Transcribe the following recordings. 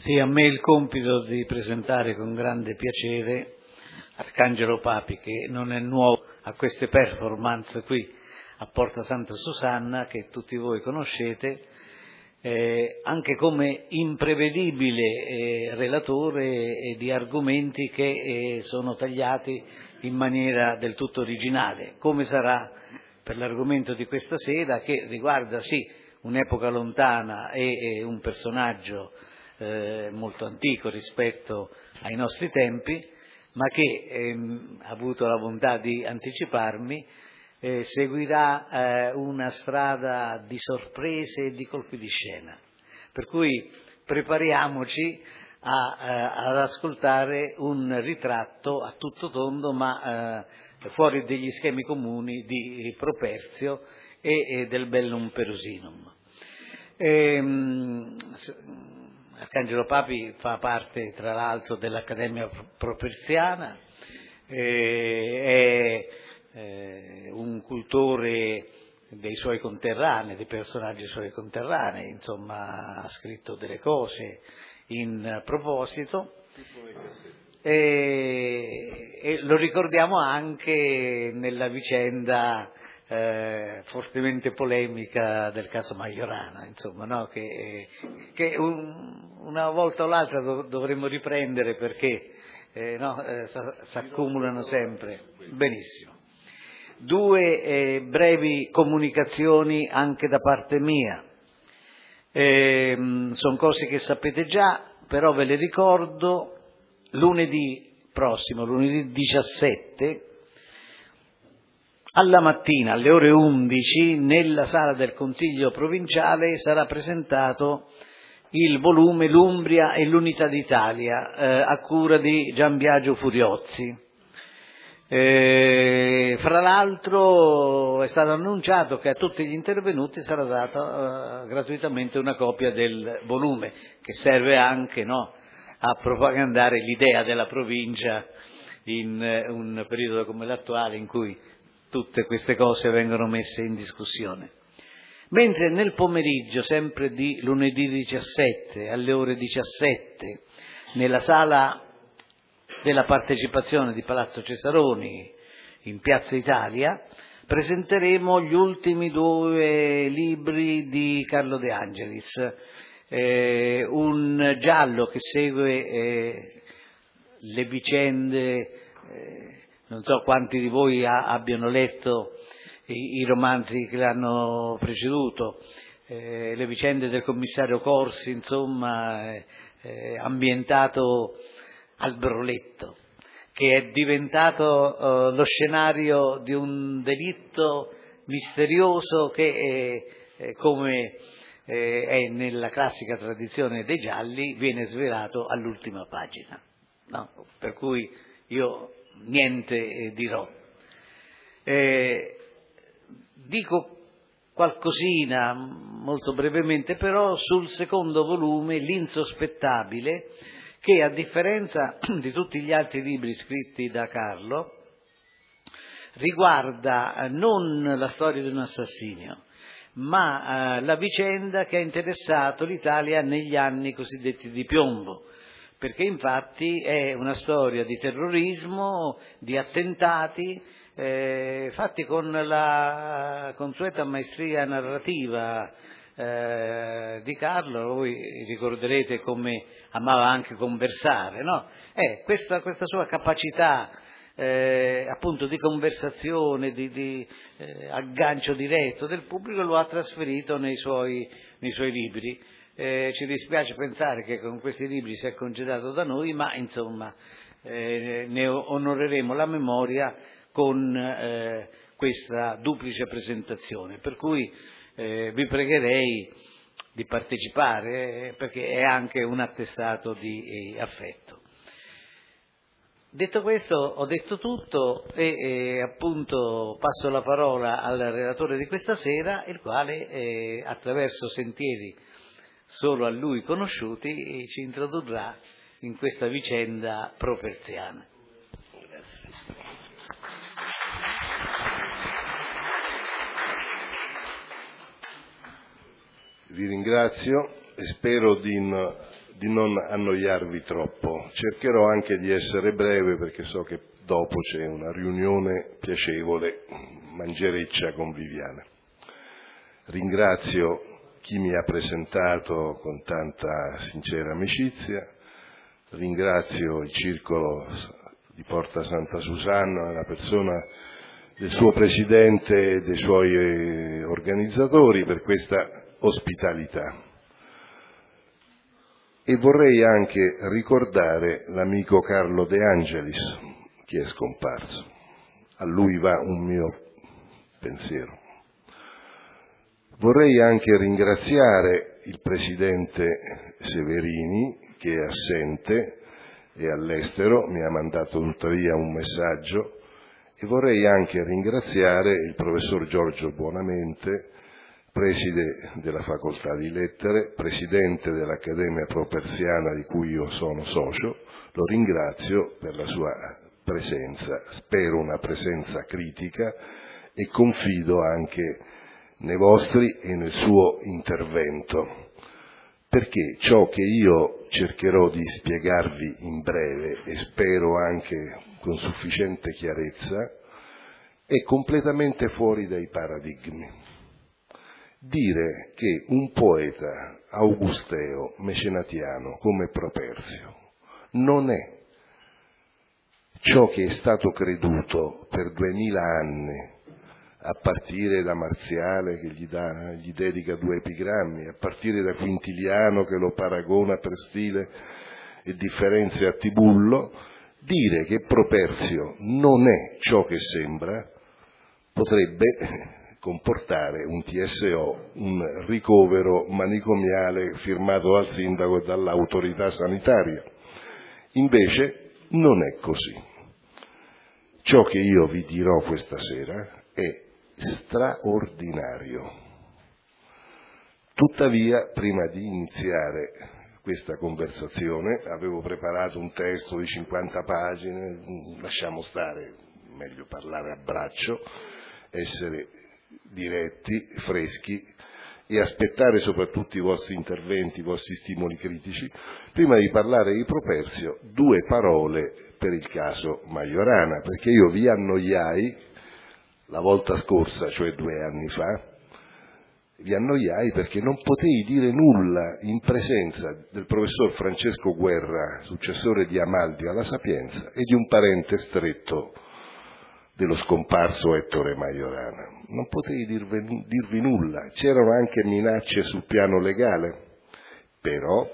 Sì, a me il compito di presentare con grande piacere Arcangelo Papi, che non è nuovo a queste performance qui a Porta Santa Susanna, che tutti voi conoscete, anche come imprevedibile relatore di argomenti che sono tagliati in maniera del tutto originale, come sarà per l'argomento di questa sera, che riguarda sì un'epoca lontana e un personaggio molto antico rispetto ai nostri tempi, ma che ha avuto la bontà di anticiparmi, seguirà una strada di sorprese e di colpi di scena, per cui prepariamoci ad ascoltare un ritratto a tutto tondo, ma fuori degli schemi comuni di Properzio e del Bellum Perusinum. Arcangelo Papi fa parte tra l'altro dell'Accademia Properziana, è un cultore dei suoi conterranei, dei personaggi suoi conterranei, insomma ha scritto delle cose in proposito e lo ricordiamo anche nella vicenda fortemente polemica del caso Majorana, insomma, no? che una volta o l'altra dovremmo riprendere perché s'accumulano sempre. Benissimo. Due brevi comunicazioni anche da parte mia. Sono cose che sapete già, però ve le ricordo. Lunedì prossimo, lunedì 17, alla mattina alle ore 11 nella sala del Consiglio provinciale sarà presentato il volume L'Umbria e l'Unità d'Italia a cura di Gian Biagio Furiozzi. Fra l'altro è stato annunciato che a tutti gli intervenuti sarà data gratuitamente una copia del volume, che serve anche a propagandare l'idea della provincia in un periodo come l'attuale in cui tutte queste cose vengono messe in discussione. Mentre nel pomeriggio, sempre di lunedì 17 alle ore 17, nella sala della partecipazione di Palazzo Cesaroni in Piazza Italia, presenteremo gli ultimi due libri di Carlo De Angelis, un giallo che segue le vicende, non so quanti di voi abbiano letto i romanzi che l'hanno preceduto, le vicende del commissario Corsi, insomma, ambientato al Broletto, che è diventato lo scenario di un delitto misterioso che come è nella classica tradizione dei gialli, viene svelato all'ultima pagina, no? Per cui io niente dirò. Dico qualcosina, molto brevemente però, sul secondo volume, L'Insospettabile, che a differenza di tutti gli altri libri scritti da Carlo, riguarda non la storia di un assassinio, ma la vicenda che ha interessato l'Italia negli anni cosiddetti di piombo, perché infatti è una storia di terrorismo, di attentati, fatti con la consueta maestria narrativa di Carlo. Voi ricorderete come amava anche conversare, no? Questa sua capacità appunto di conversazione, di aggancio diretto del pubblico lo ha trasferito nei suoi libri. Ci dispiace pensare che con questi libri si è congedato da noi, ma insomma ne onoreremo la memoria con questa duplice presentazione, per cui vi pregherei di partecipare perché è anche un attestato di affetto. Detto questo, ho detto tutto e appunto passo la parola al relatore di questa sera, il quale attraverso sentieri solo a lui conosciuti ci introdurrà in questa vicenda properziana. Grazie. Vi ringrazio e spero di di non annoiarvi troppo. Cercherò anche di essere breve perché so che dopo c'è una riunione piacevole, mangereccia conviviale. Ringrazio chi mi ha presentato con tanta sincera amicizia, ringrazio il Circolo di Porta Santa Susanna, la persona del suo presidente e dei suoi organizzatori per questa ospitalità. E vorrei anche ricordare l'amico Carlo De Angelis, che è scomparso. A lui va un mio pensiero. Vorrei anche ringraziare il presidente Severini, che è assente, è all'estero, mi ha mandato tuttavia un messaggio, e vorrei anche ringraziare il professor Giorgio Buonamente, preside della Facoltà di Lettere, presidente dell'Accademia Propersiana di cui io sono socio. Lo ringrazio per la sua presenza, spero una presenza critica e confido anche nei vostri e nel suo intervento, perché ciò che io cercherò di spiegarvi in breve e spero anche con sufficiente chiarezza è completamente fuori dai paradigmi. Dire che un poeta augusteo, mecenatiano come Properzio non è ciò che è stato creduto per 2000 anni, a partire da Marziale che gli dedica 2 epigrammi, a partire da Quintiliano che lo paragona per stile e differenze a Tibullo, dire che Properzio non è ciò che sembra potrebbe comportare un TSO, un ricovero manicomiale firmato dal sindaco e dall'autorità sanitaria. Invece non è così. Ciò che io vi dirò questa sera è straordinario. Tuttavia, prima di iniziare questa conversazione, avevo preparato un testo di 50 pagine, lasciamo stare, meglio parlare a braccio, essere diretti, freschi e aspettare soprattutto i vostri interventi, i vostri stimoli critici. Prima di parlare di Properzio, 2 parole per il caso Majorana, perché io vi annoiai la volta scorsa, cioè 2 anni fa, vi annoiai perché non potei dire nulla in presenza del professor Francesco Guerra, successore di Amaldi alla Sapienza, e di un parente stretto dello scomparso Ettore Majorana. Non potei dirvi nulla, c'erano anche minacce sul piano legale, però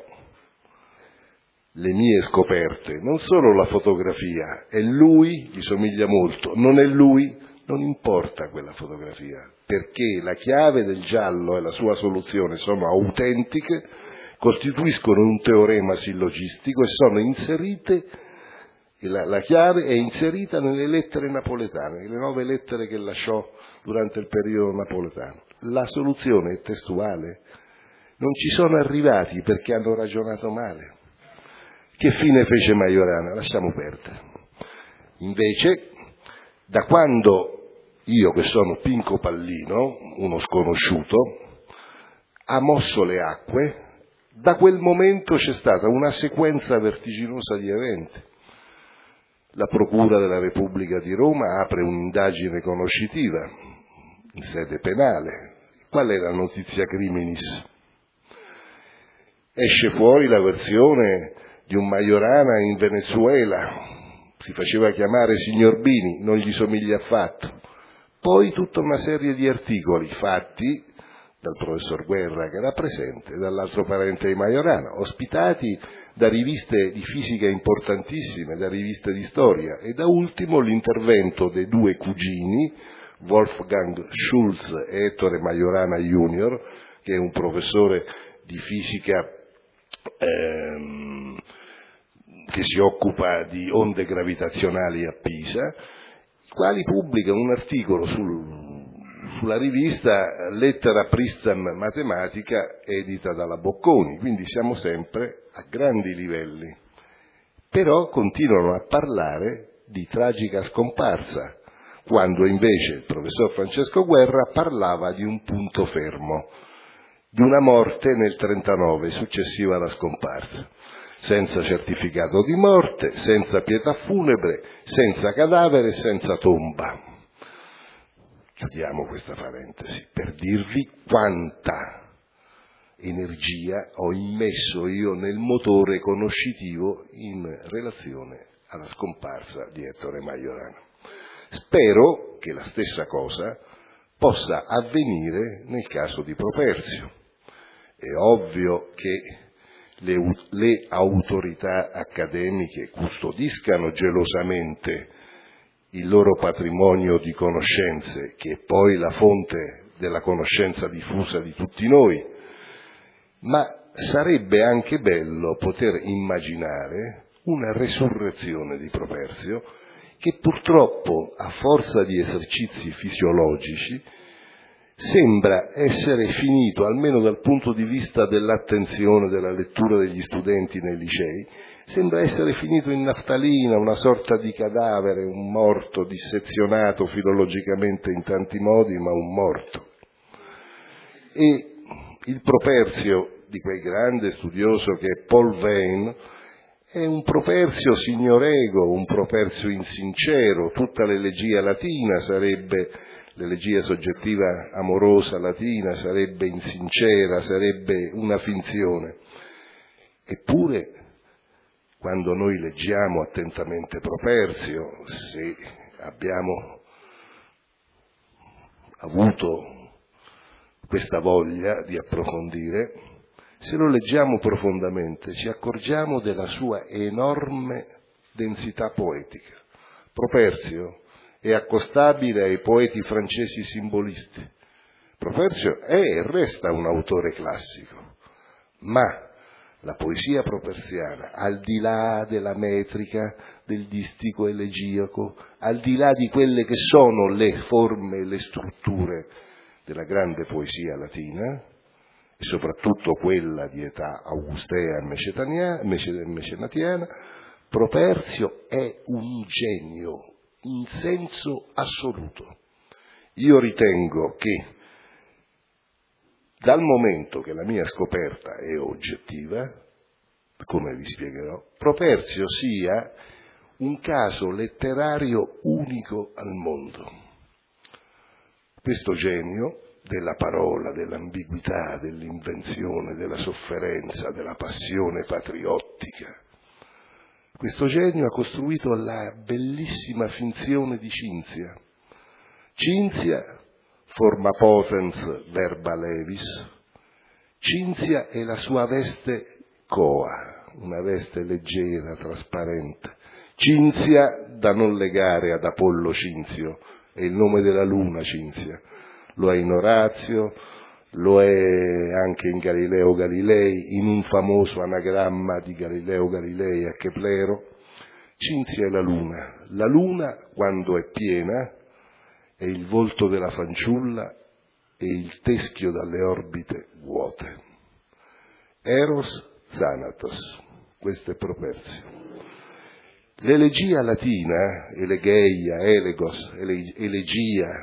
le mie scoperte, non solo la fotografia, è lui, gli somiglia molto, non è lui, non importa quella fotografia, perché la chiave del giallo e la sua soluzione sono autentiche, costituiscono un teorema sillogistico e sono inserite, la chiave è inserita nelle lettere napoletane, nelle 9 lettere che lasciò durante il periodo napoletano. La soluzione è testuale, non ci sono arrivati perché hanno ragionato male. Che fine fece Majorana? Lasciamo perdere. Invece, da quando io, che sono Pinco Pallino, uno sconosciuto, ha mosso le acque, da quel momento c'è stata una sequenza vertiginosa di eventi. La Procura della Repubblica di Roma apre un'indagine conoscitiva in sede penale. Qual è la notizia criminis? Esce fuori la versione di un Majorana in Venezuela, si faceva chiamare signor Bini, non gli somiglia affatto. Poi tutta una serie di articoli fatti dal professor Guerra che era presente, dall'altro parente di Majorana, ospitati da riviste di fisica importantissime, da riviste di storia, e da ultimo l'intervento dei 2 cugini, Wolfgang Schulz e Ettore Majorana Junior, che è un professore di fisica che si occupa di onde gravitazionali a Pisa, i quali pubblicano un articolo sulla rivista Lettera Pristam Matematica edita dalla Bocconi, quindi siamo sempre a grandi livelli. Però continuano a parlare di tragica scomparsa, quando invece il professor Francesco Guerra parlava di un punto fermo. di una morte nel 1939, successiva alla scomparsa, senza certificato di morte, senza pietà funebre, senza cadavere, senza tomba. Chiudiamo questa parentesi per dirvi quanta energia ho immesso io nel motore conoscitivo in relazione alla scomparsa di Ettore Majorana. Spero che la stessa cosa possa avvenire nel caso di Properzio. È ovvio che le autorità accademiche custodiscano gelosamente il loro patrimonio di conoscenze, che è poi la fonte della conoscenza diffusa di tutti noi, ma sarebbe anche bello poter immaginare una resurrezione di Properzio che purtroppo, a forza di esercizi fisiologici, sembra essere finito, almeno dal punto di vista dell'attenzione, della lettura degli studenti nei licei, sembra essere finito in naftalina, una sorta di cadavere, un morto dissezionato filologicamente in tanti modi, ma un morto. E il Properzio di quel grande studioso che è Paul Veyne è un Properzio signorego, un Properzio insincero. Tutta l'elegia latina sarebbe, l'elegia soggettiva amorosa latina sarebbe insincera, sarebbe una finzione. Eppure, quando noi leggiamo attentamente Properzio, se abbiamo avuto questa voglia di approfondire, se lo leggiamo profondamente ci accorgiamo della sua enorme densità poetica. Properzio è accostabile ai poeti francesi simbolisti. Properzio è e resta un autore classico, ma la poesia properziana, al di là della metrica, del distico elegiaco, al di là di quelle che sono le forme e le strutture della grande poesia latina, e soprattutto quella di età augustea e mecenatiana, Properzio è un genio in senso assoluto. Io ritengo che dal momento che la mia scoperta è oggettiva, come vi spiegherò, Properzio sia un caso letterario unico al mondo. Questo genio della parola, dell'ambiguità, dell'invenzione, della sofferenza, della passione patriottica, questo genio ha costruito la bellissima finzione di Cinzia. Cinzia, forma potens verba levis, Cinzia è la sua veste coa, una veste leggera, trasparente. Cinzia da non legare ad Apollo Cinzio, è il nome della luna Cinzia, lo è in Orazio, lo è anche in Galileo Galilei, in un famoso anagramma di Galileo Galilei a Keplero. Cinzia è la luna quando è piena è il volto della fanciulla e il teschio dalle orbite vuote. Eros Thanatos, questo è Properzio. L'elegia latina, elegeia, elegos, elegia,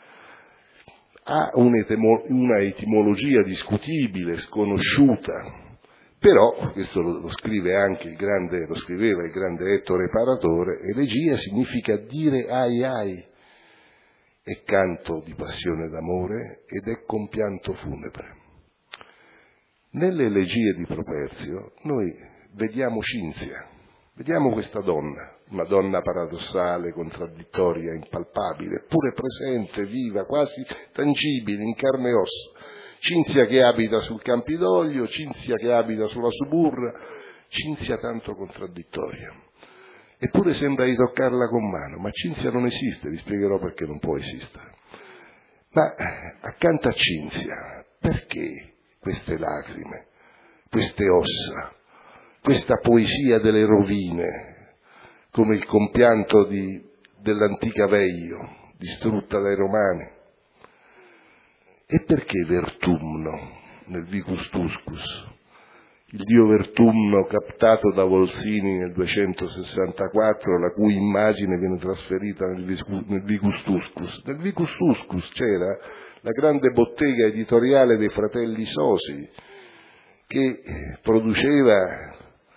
ha una etimologia discutibile, sconosciuta, però, questo lo scrive anche lo scriveva il grande Ettore Paratore, elegia significa dire ai ai, è canto di passione d'amore ed è compianto funebre. Nelle elegie di Properzio noi vediamo Cinzia, vediamo questa donna, una donna paradossale, contraddittoria, impalpabile, eppure presente, viva, quasi tangibile, in carne e ossa. Cinzia che abita sul Campidoglio, Cinzia che abita sulla Suburra, Cinzia tanto contraddittoria. Eppure sembra di toccarla con mano, ma Cinzia non esiste, vi spiegherò perché non può esistere. Ma accanto a Cinzia, perché queste lacrime, queste ossa, questa poesia delle rovine, come il compianto dell'antica Veio, distrutta dai Romani? E perché Vertumno nel Vicus Tuscus? Il dio Vertumno captato da Volsini nel 264, la cui immagine viene trasferita nel Vicus Tuscus. Nel Vicus Tuscus c'era la grande bottega editoriale dei fratelli Sosi, che produceva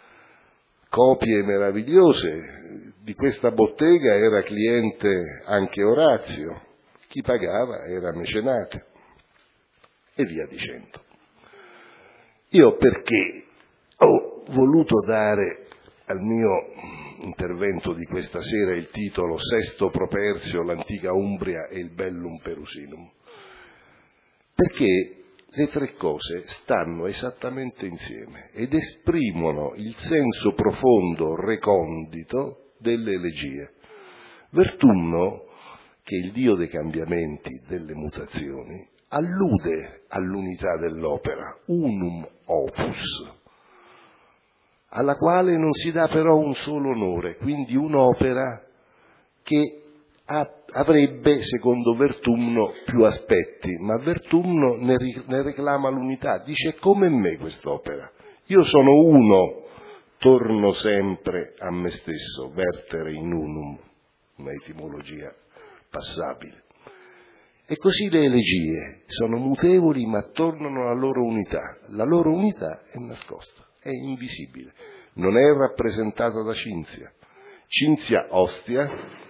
copie meravigliose. Di questa bottega era cliente anche Orazio, chi pagava era mecenate, e via dicendo. Io perché ho voluto dare al mio intervento di questa sera il titolo Sesto Properzio, l'antica Umbria e il Bellum Perusinum? Perché le tre cose stanno esattamente insieme ed esprimono il senso profondo, recondito delle elegie. Vertumno, che è il dio dei cambiamenti, delle mutazioni, allude all'unità dell'opera, unum opus, alla quale non si dà però un solo onore, quindi un'opera che avrebbe, secondo Vertumno, più aspetti, ma Vertumno ne reclama l'unità, dice: come me quest'opera, io sono uno, torno sempre a me stesso, vertere in unum, una etimologia passabile. E così le elegie sono mutevoli ma tornano alla loro unità. La loro unità è nascosta, è invisibile, non è rappresentata da Cinzia. Cinzia Ostia,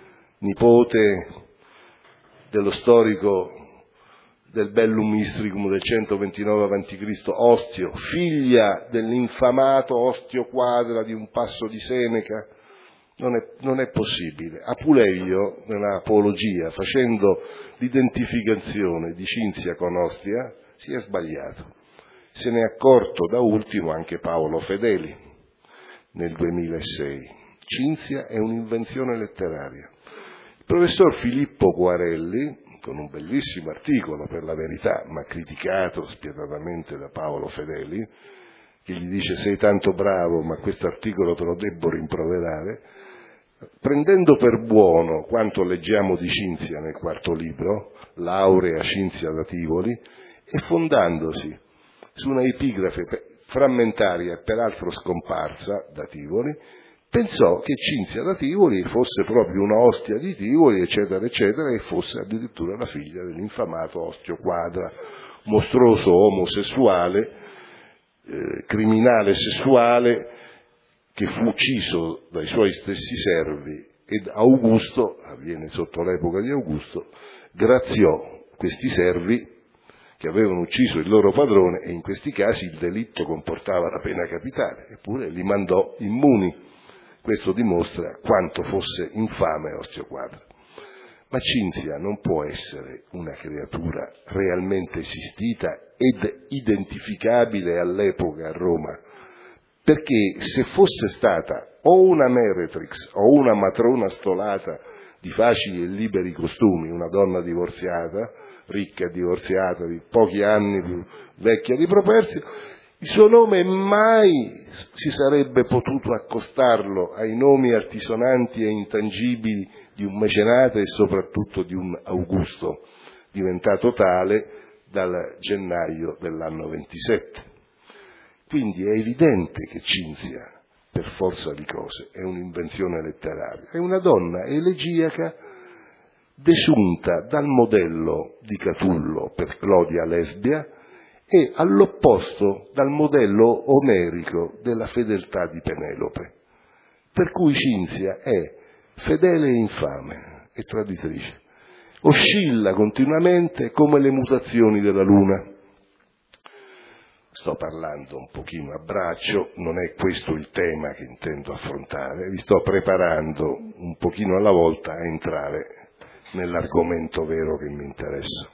nipote dello storico del Bellum Istricum del 129 a.C. Ostio, figlia dell'infamato Ostio Quadra di un passo di Seneca, non è possibile. Apuleio, nella Apologia, facendo l'identificazione di Cinzia con Ostia, si è sbagliato. Se ne è accorto da ultimo anche Paolo Fedeli nel 2006. Cinzia è un'invenzione letteraria. Il professor Filippo Quarelli, con un bellissimo articolo per la verità, ma criticato spietatamente da Paolo Fedeli, che gli dice: sei tanto bravo, ma questo articolo te lo debbo rimproverare, prendendo per buono quanto leggiamo di Cinzia nel quarto libro, Laurea Cinzia da Tivoli, e fondandosi su una epigrafe frammentaria e peraltro scomparsa da Tivoli, pensò che Cinzia da Tivoli fosse proprio una Ostia di Tivoli, eccetera, eccetera, e fosse addirittura la figlia dell'infamato Ostio Quadra, mostruoso omosessuale, criminale sessuale, che fu ucciso dai suoi stessi servi, ed Augusto, avviene sotto l'epoca di Augusto, graziò questi servi che avevano ucciso il loro padrone, e in questi casi il delitto comportava la pena capitale, eppure li mandò immuni. Questo dimostra quanto fosse infame Ostio Quadra. Ma Cinzia non può essere una creatura realmente esistita ed identificabile all'epoca a Roma, perché se fosse stata o una meretrix o una matrona stolata di facili e liberi costumi, una donna divorziata, ricca e divorziata, di pochi anni più vecchia di Properzio, il suo nome mai si sarebbe potuto accostarlo ai nomi altisonanti e intangibili di un mecenate e soprattutto di un Augusto, diventato tale dal gennaio dell'anno 27. Quindi è evidente che Cinzia, per forza di cose, è un'invenzione letteraria, è una donna elegiaca desunta dal modello di Catullo per Clodia Lesbia e all'opposto dal modello omerico della fedeltà di Penelope, per cui Cinzia è fedele e infame e traditrice, oscilla continuamente come le mutazioni della luna. Sto parlando un pochino a braccio, non è questo il tema che intendo affrontare, vi sto preparando un pochino alla volta a entrare nell'argomento vero che mi interessa.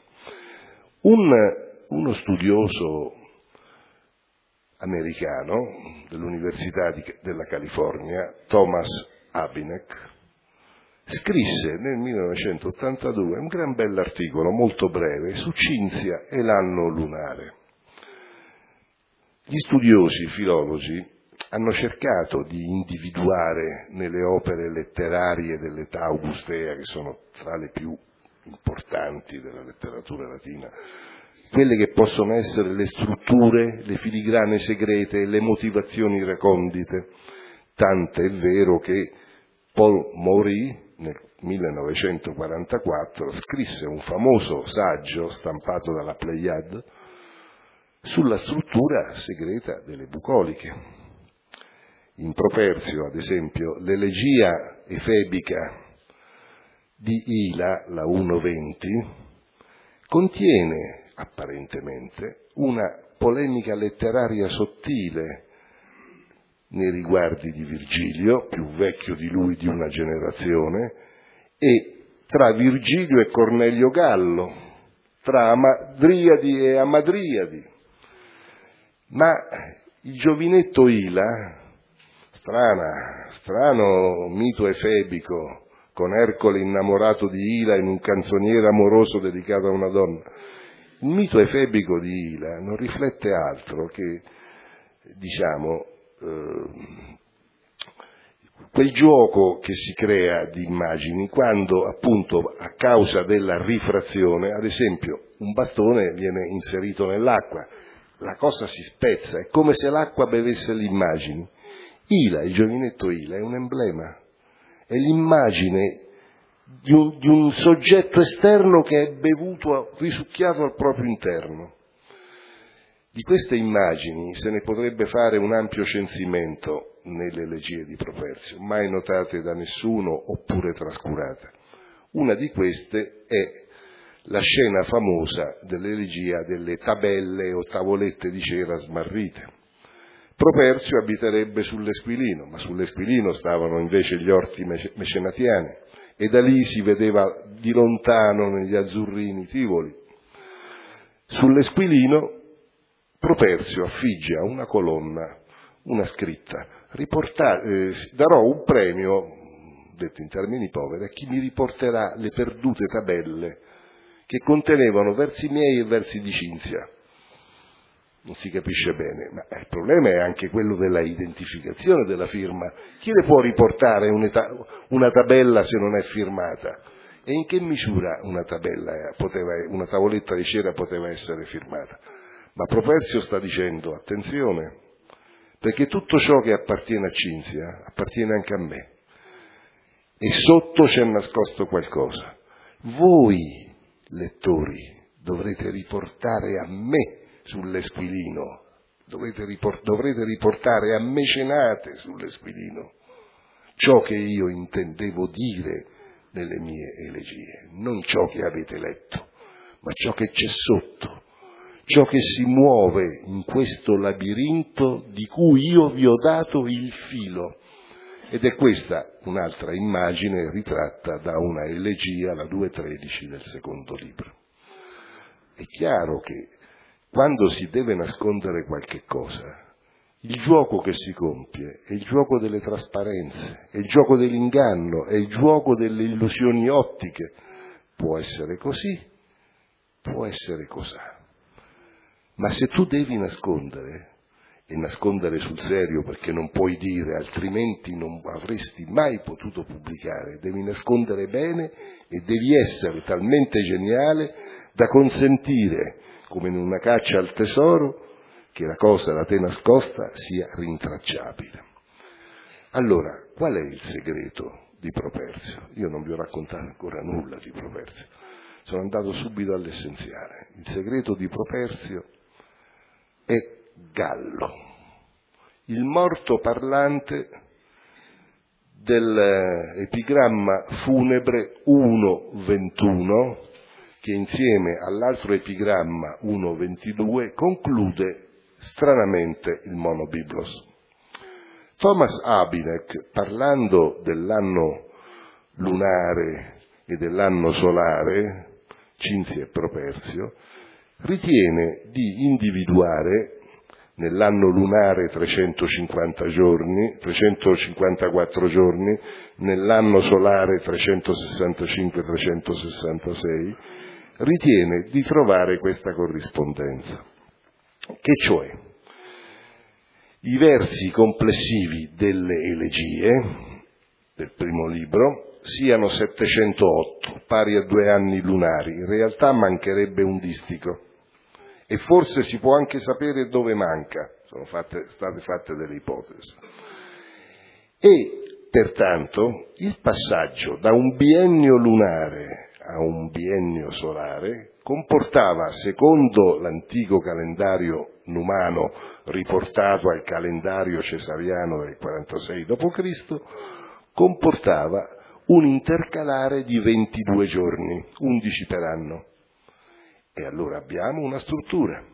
Uno studioso americano dell'Università della California, Thomas Abinek, scrisse nel 1982 un gran bell'articolo molto breve su Cinzia e l'anno lunare. Gli studiosi, i filologi, hanno cercato di individuare nelle opere letterarie dell'età augustea, che sono tra le più importanti della letteratura latina, quelle che possono essere le strutture, le filigrane segrete, le motivazioni recondite. Tant'è vero che Paul Maury, 1944, scrisse un famoso saggio stampato dalla Pleiade sulla struttura segreta delle bucoliche. In Properzio, ad esempio, l'elegia efebica di Ila, la 1.20, contiene apparentemente una polemica letteraria sottile nei riguardi di Virgilio, più vecchio di lui di una generazione, e tra Virgilio e Cornelio Gallo, tra Amadriadi e Amadriadi. Ma il giovinetto Ila, strano mito efebico, con Ercole innamorato di Ila in un canzoniere amoroso dedicato a una donna, il mito efebico di Ila non riflette altro che, quel gioco che si crea di immagini quando, appunto, a causa della rifrazione, ad esempio, un bastone viene inserito nell'acqua, la cosa si spezza, è come se l'acqua bevesse le immagini. Ila, il giovinetto Ila, è un emblema, è l'immagine di un soggetto esterno che è bevuto, risucchiato al proprio interno. Di queste immagini se ne potrebbe fare un ampio censimento nelle elegie di Properzio, mai notate da nessuno oppure trascurate. Una di queste è la scena famosa dell'elegia delle tabelle o tavolette di cera smarrite. Properzio abiterebbe sull'Esquilino, ma sull'Esquilino stavano invece gli orti mecenatiani e da lì si vedeva di lontano negli azzurrini Tivoli. Sull'Esquilino Properzio affigge a una colonna una scritta: darò un premio, detto in termini poveri, a chi mi riporterà le perdute tabelle che contenevano versi miei e versi di Cinzia. Non si capisce bene, ma il problema è anche quello della identificazione della firma. Chi le può riportare una tabella se non è firmata? E in che misura una tavoletta di cera poteva essere firmata? Ma Properzio sta dicendo: attenzione, perché tutto ciò che appartiene a Cinzia appartiene anche a me. E sotto c'è nascosto qualcosa. Voi, lettori, dovrete riportare a me sull'Esquilino, dovrete riportare a Mecenate sull'Esquilino ciò che io intendevo dire nelle mie elegie, non ciò che avete letto, ma ciò che c'è sotto, ciò che si muove in questo labirinto di cui io vi ho dato il filo. Ed è questa un'altra immagine ritratta da una elegia, la 2.13 del secondo libro. È chiaro che quando si deve nascondere qualche cosa, il gioco che si compie è il gioco delle trasparenze, è il gioco dell'inganno, è il gioco delle illusioni ottiche. Può essere così, può essere cosà. Ma se tu devi nascondere, e nascondere sul serio perché non puoi dire, altrimenti non avresti mai potuto pubblicare, devi nascondere bene e devi essere talmente geniale da consentire, come in una caccia al tesoro, che la cosa da te nascosta sia rintracciabile. Allora, qual è il segreto di Properzio? Io non vi ho raccontato ancora nulla di Properzio, sono andato subito all'essenziale. Il segreto di Properzio è Gallo, il morto parlante dell'epigramma funebre 1.21, che insieme all'altro epigramma 1.22 conclude stranamente il monobiblos. Thomas Abinek, parlando dell'anno lunare e dell'anno solare, Cinzia e Properzio, ritiene di individuare nell'anno lunare 354 giorni, nell'anno solare 365-366, ritiene di trovare questa corrispondenza, che cioè i versi complessivi delle elegie del primo libro siano 708, pari a 2 anni lunari. In realtà mancherebbe un distico e forse si può anche sapere dove manca, sono state fatte delle ipotesi. E pertanto il passaggio da un biennio lunare a un biennio solare comportava, secondo l'antico calendario numano riportato al calendario cesariano del 46 d.C., comportava un intercalare di 22 giorni, 11 per anno. E allora abbiamo una struttura.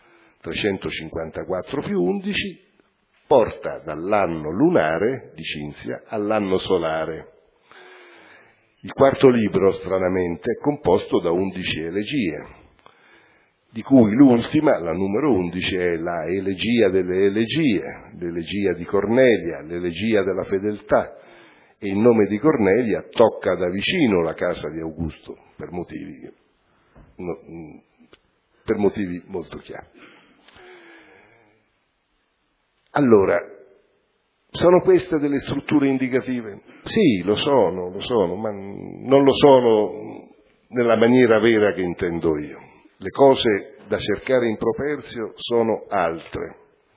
354 più 11 porta dall'anno lunare di Cinzia all'anno solare. Il quarto libro, stranamente, è composto da 11 elegie, di cui l'ultima, la numero 11, è la elegia delle elegie, l'elegia di Cornelia, l'elegia della fedeltà, e il nome di Cornelia tocca da vicino la casa di Augusto, per motivi molto chiari. Allora, sono queste delle strutture indicative? Sì, lo sono, ma non lo sono nella maniera vera che intendo io. Le cose da cercare in Properzio sono altre.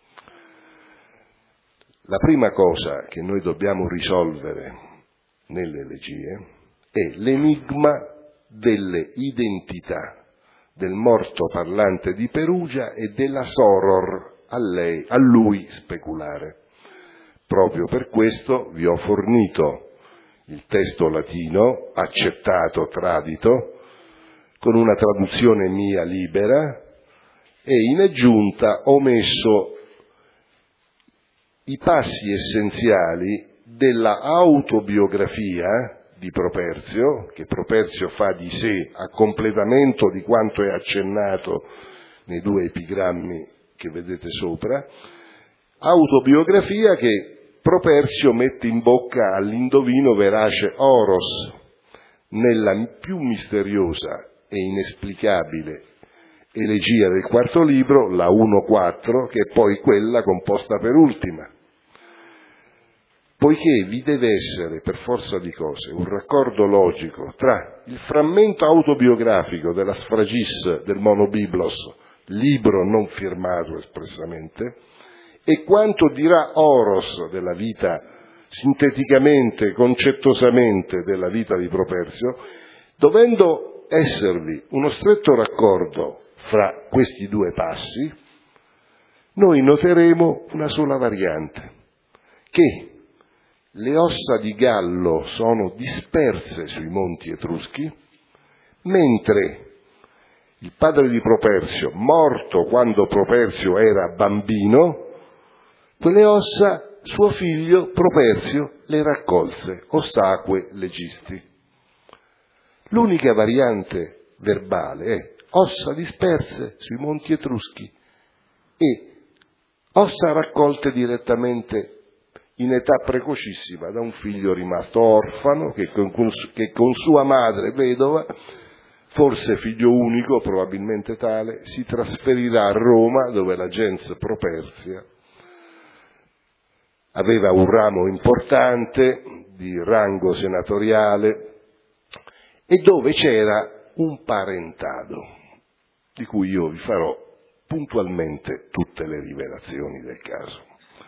La prima cosa che noi dobbiamo risolvere nelle elegie è l'enigma delle identità del morto parlante di Perugia e della soror a lui speculare. Proprio per questo vi ho fornito il testo latino, accettato, tradito, con una traduzione mia libera, e in aggiunta ho messo i passi essenziali della autobiografia di Properzio, che Properzio fa di sé a completamento di quanto è accennato nei due epigrammi che vedete sopra, autobiografia che Properzio mette in bocca all'indovino verace Oros, nella più misteriosa e inesplicabile elegia del quarto libro, la 1-4, che è poi quella composta per ultima. Poiché vi deve essere, per forza di cose, un raccordo logico tra il frammento autobiografico della Sfragis del Monobiblos, libro non firmato espressamente, e quanto dirà Oros della vita, sinteticamente, concettosamente, della vita di Properzio, dovendo esservi uno stretto raccordo fra questi due passi, noi noteremo una sola variante, che le ossa di Gallo sono disperse sui monti Etruschi, mentre il padre di Properzio, morto quando Properzio era bambino, quelle ossa suo figlio Properzio le raccolse, ossaque legisti. L'unica variante verbale è ossa disperse sui monti Etruschi e ossa raccolte direttamente in età precocissima da un figlio rimasto orfano che con sua madre vedova, forse figlio unico, probabilmente tale, si trasferirà a Roma, dove la gens Properzia aveva un ramo importante di rango senatoriale e dove c'era un parentado, di cui io vi farò puntualmente tutte le rivelazioni del caso.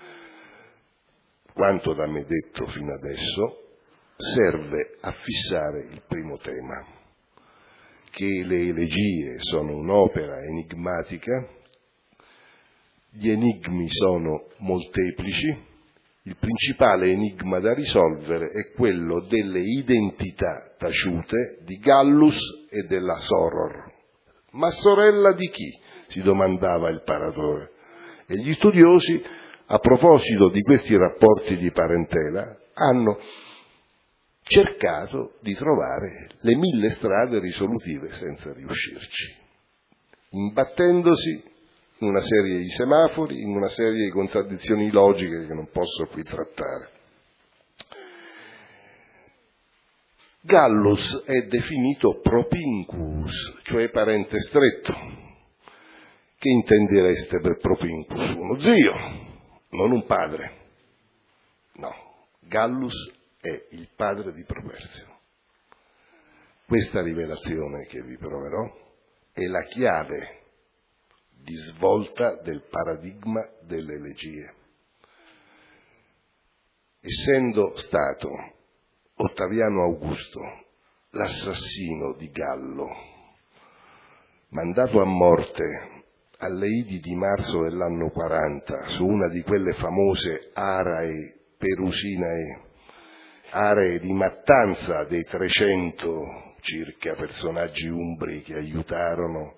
Quanto da me detto fino adesso serve a fissare il primo tema, che le elegie sono un'opera enigmatica, gli enigmi sono molteplici, il principale enigma da risolvere è quello delle identità taciute di Gallus e della soror. Ma sorella di chi? Si domandava il paratore. E gli studiosi, a proposito di questi rapporti di parentela, hanno cercato di trovare le 1000 strade risolutive senza riuscirci, imbattendosi in una serie di semafori, in una serie di contraddizioni logiche che non posso qui trattare. Gallus è definito propinquus, cioè parente stretto. Che intendereste per propinquus? Uno zio, non un padre. No, Gallus è il padre di Properzio. Questa rivelazione che vi proverò è la chiave di svolta del paradigma delle elegie. essendo stato Ottaviano Augusto l'assassino di Gallo, mandato a morte alle Idi di marzo dell'anno 40 su una di quelle famose aree perusinae, aree di mattanza dei 300 circa personaggi umbri che aiutarono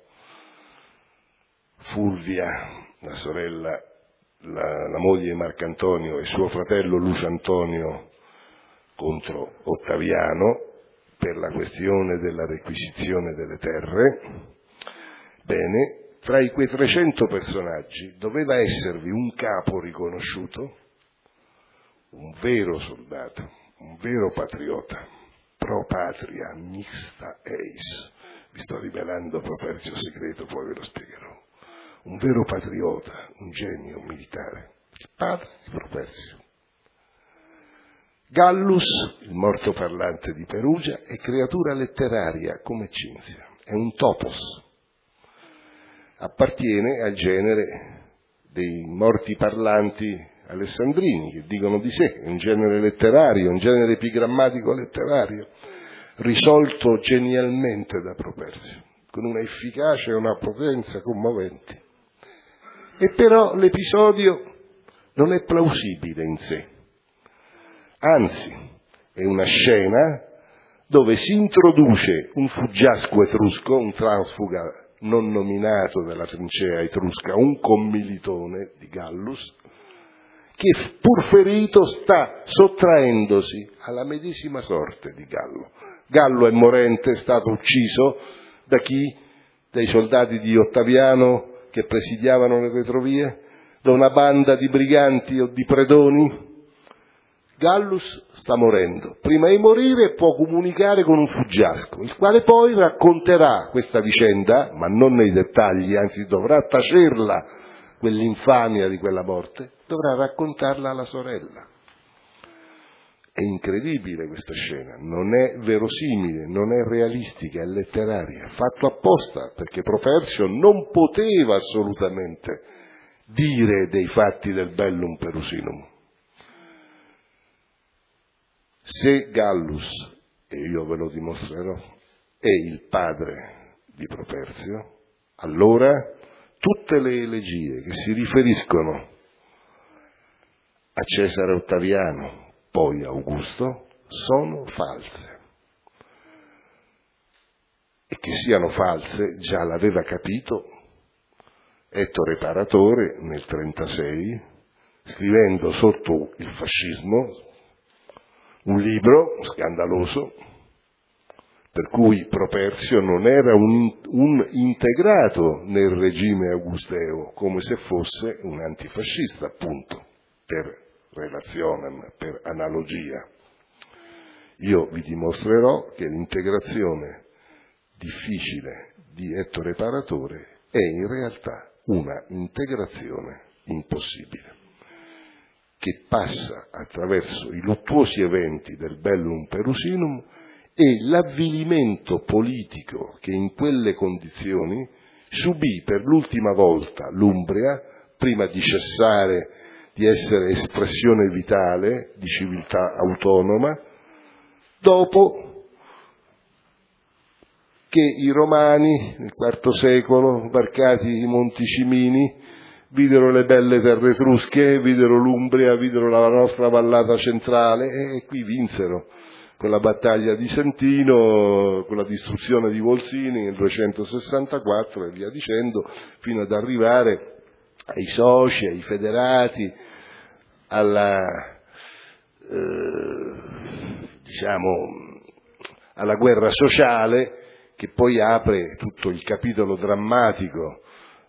Fulvia, la sorella, la moglie di Marcantonio, e suo fratello Lucio Antonio contro Ottaviano per la questione della requisizione delle terre. Bene, tra quei 300 personaggi doveva esservi un capo riconosciuto, un vero soldato, un vero patriota, pro patria mixta eis. Vi sto rivelando Properzio segreto, poi ve lo spiegherò. Un vero patriota, un genio militare, il padre di Properzio. Gallus, il morto parlante di Perugia, è creatura letteraria come Cinzia, è un topos. Appartiene al genere dei morti parlanti alessandrini, che dicono di sé, è un genere letterario, un genere epigrammatico letterario, risolto genialmente da Properzio, con una efficacia e una potenza commoventi. E però l'episodio non è plausibile in sé, anzi è una scena dove si introduce un fuggiasco etrusco, un transfuga non nominato dalla trincea etrusca, un commilitone di Gallus, che pur ferito sta sottraendosi alla medesima sorte di Gallo. Gallo è morente, è stato ucciso da chi? Dai soldati di Ottaviano che presidiavano le retrovie, da una banda di briganti o di predoni. Gallus sta morendo. Prima di morire può comunicare con un fuggiasco, il quale poi racconterà questa vicenda, ma non nei dettagli, anzi dovrà tacerla, quell'infamia di quella morte, dovrà raccontarla alla sorella. È incredibile questa scena, non è verosimile, non è realistica, è letteraria, fatto apposta, perché Properzio non poteva assolutamente dire dei fatti del Bellum Perusinum. Se Gallus, e io ve lo dimostrerò, è il padre di Properzio, allora tutte le elegie che si riferiscono a Cesare Ottaviano, poi Augusto, sono false. E che siano false già l'aveva capito Ettore Paratore nel 1936, scrivendo sotto il fascismo un libro scandaloso per cui Properzio non era un integrato nel regime augusteo, come se fosse un antifascista, appunto, per relazione, per analogia. Io vi dimostrerò che l'integrazione difficile di Ettore Paratore è in realtà una integrazione impossibile, che passa attraverso i luttuosi eventi del Bellum Perusinum e l'avvilimento politico che in quelle condizioni subì per l'ultima volta l'Umbria, prima di cessare di essere espressione vitale di civiltà autonoma, dopo che i Romani nel IV secolo, varcati i Monti Cimini, videro le belle terre etrusche, videro l'Umbria, videro la nostra vallata centrale e qui vinsero con la battaglia di Sentino, con la distruzione di Volsini nel 264 e via dicendo, fino ad arrivare ai soci, ai federati, alla guerra sociale, che poi apre tutto il capitolo drammatico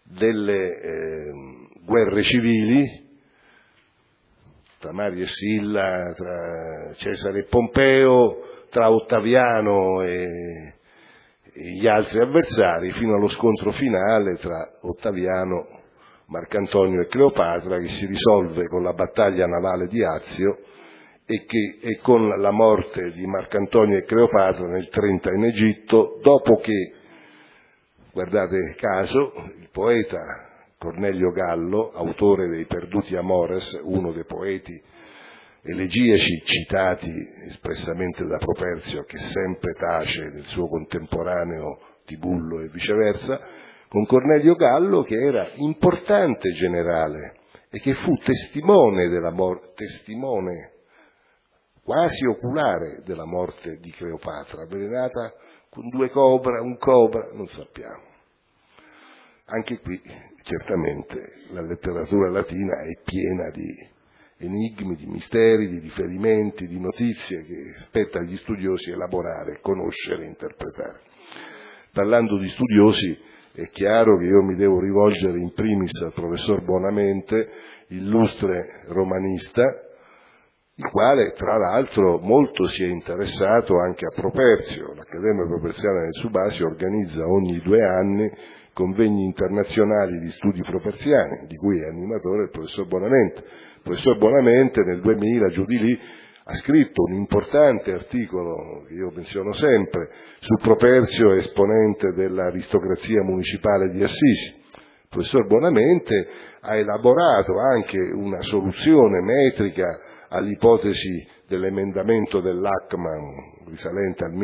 delle guerre civili tra Mario e Silla, tra Cesare e Pompeo, tra Ottaviano e gli altri avversari, fino allo scontro finale tra Ottaviano, Marcantonio e Cleopatra, che si risolve con la battaglia navale di Azio e con la morte di Marcantonio e Cleopatra nel 30 in Egitto, dopo che, guardate caso, il poeta Cornelio Gallo, autore dei Perduti Amores, uno dei poeti elegiaci citati espressamente da Properzio, che sempre tace del suo contemporaneo Tibullo e viceversa, con Cornelio Gallo, che era importante generale e che fu testimone testimone quasi oculare della morte di Cleopatra, avvelenata con un cobra, non sappiamo. Anche qui, certamente, la letteratura latina è piena di enigmi, di misteri, di riferimenti, di notizie che spetta agli studiosi elaborare, conoscere, interpretare. Parlando di studiosi, è chiaro che io mi devo rivolgere in primis al professor Bonamente, illustre romanista, il quale tra l'altro molto si è interessato anche a Properzio. L'Accademia Properziana del Subasio organizza ogni 2 anni convegni internazionali di studi properziani, di cui è animatore il professor Bonamente. Il professor Bonamente nel 2000, giù di lì, ha scritto un importante articolo, che io menziono sempre, su Properzio, esponente dell'aristocrazia municipale di Assisi. Il professor Bonamente ha elaborato anche una soluzione metrica all'ipotesi dell'emendamento dell'Ackman risalente al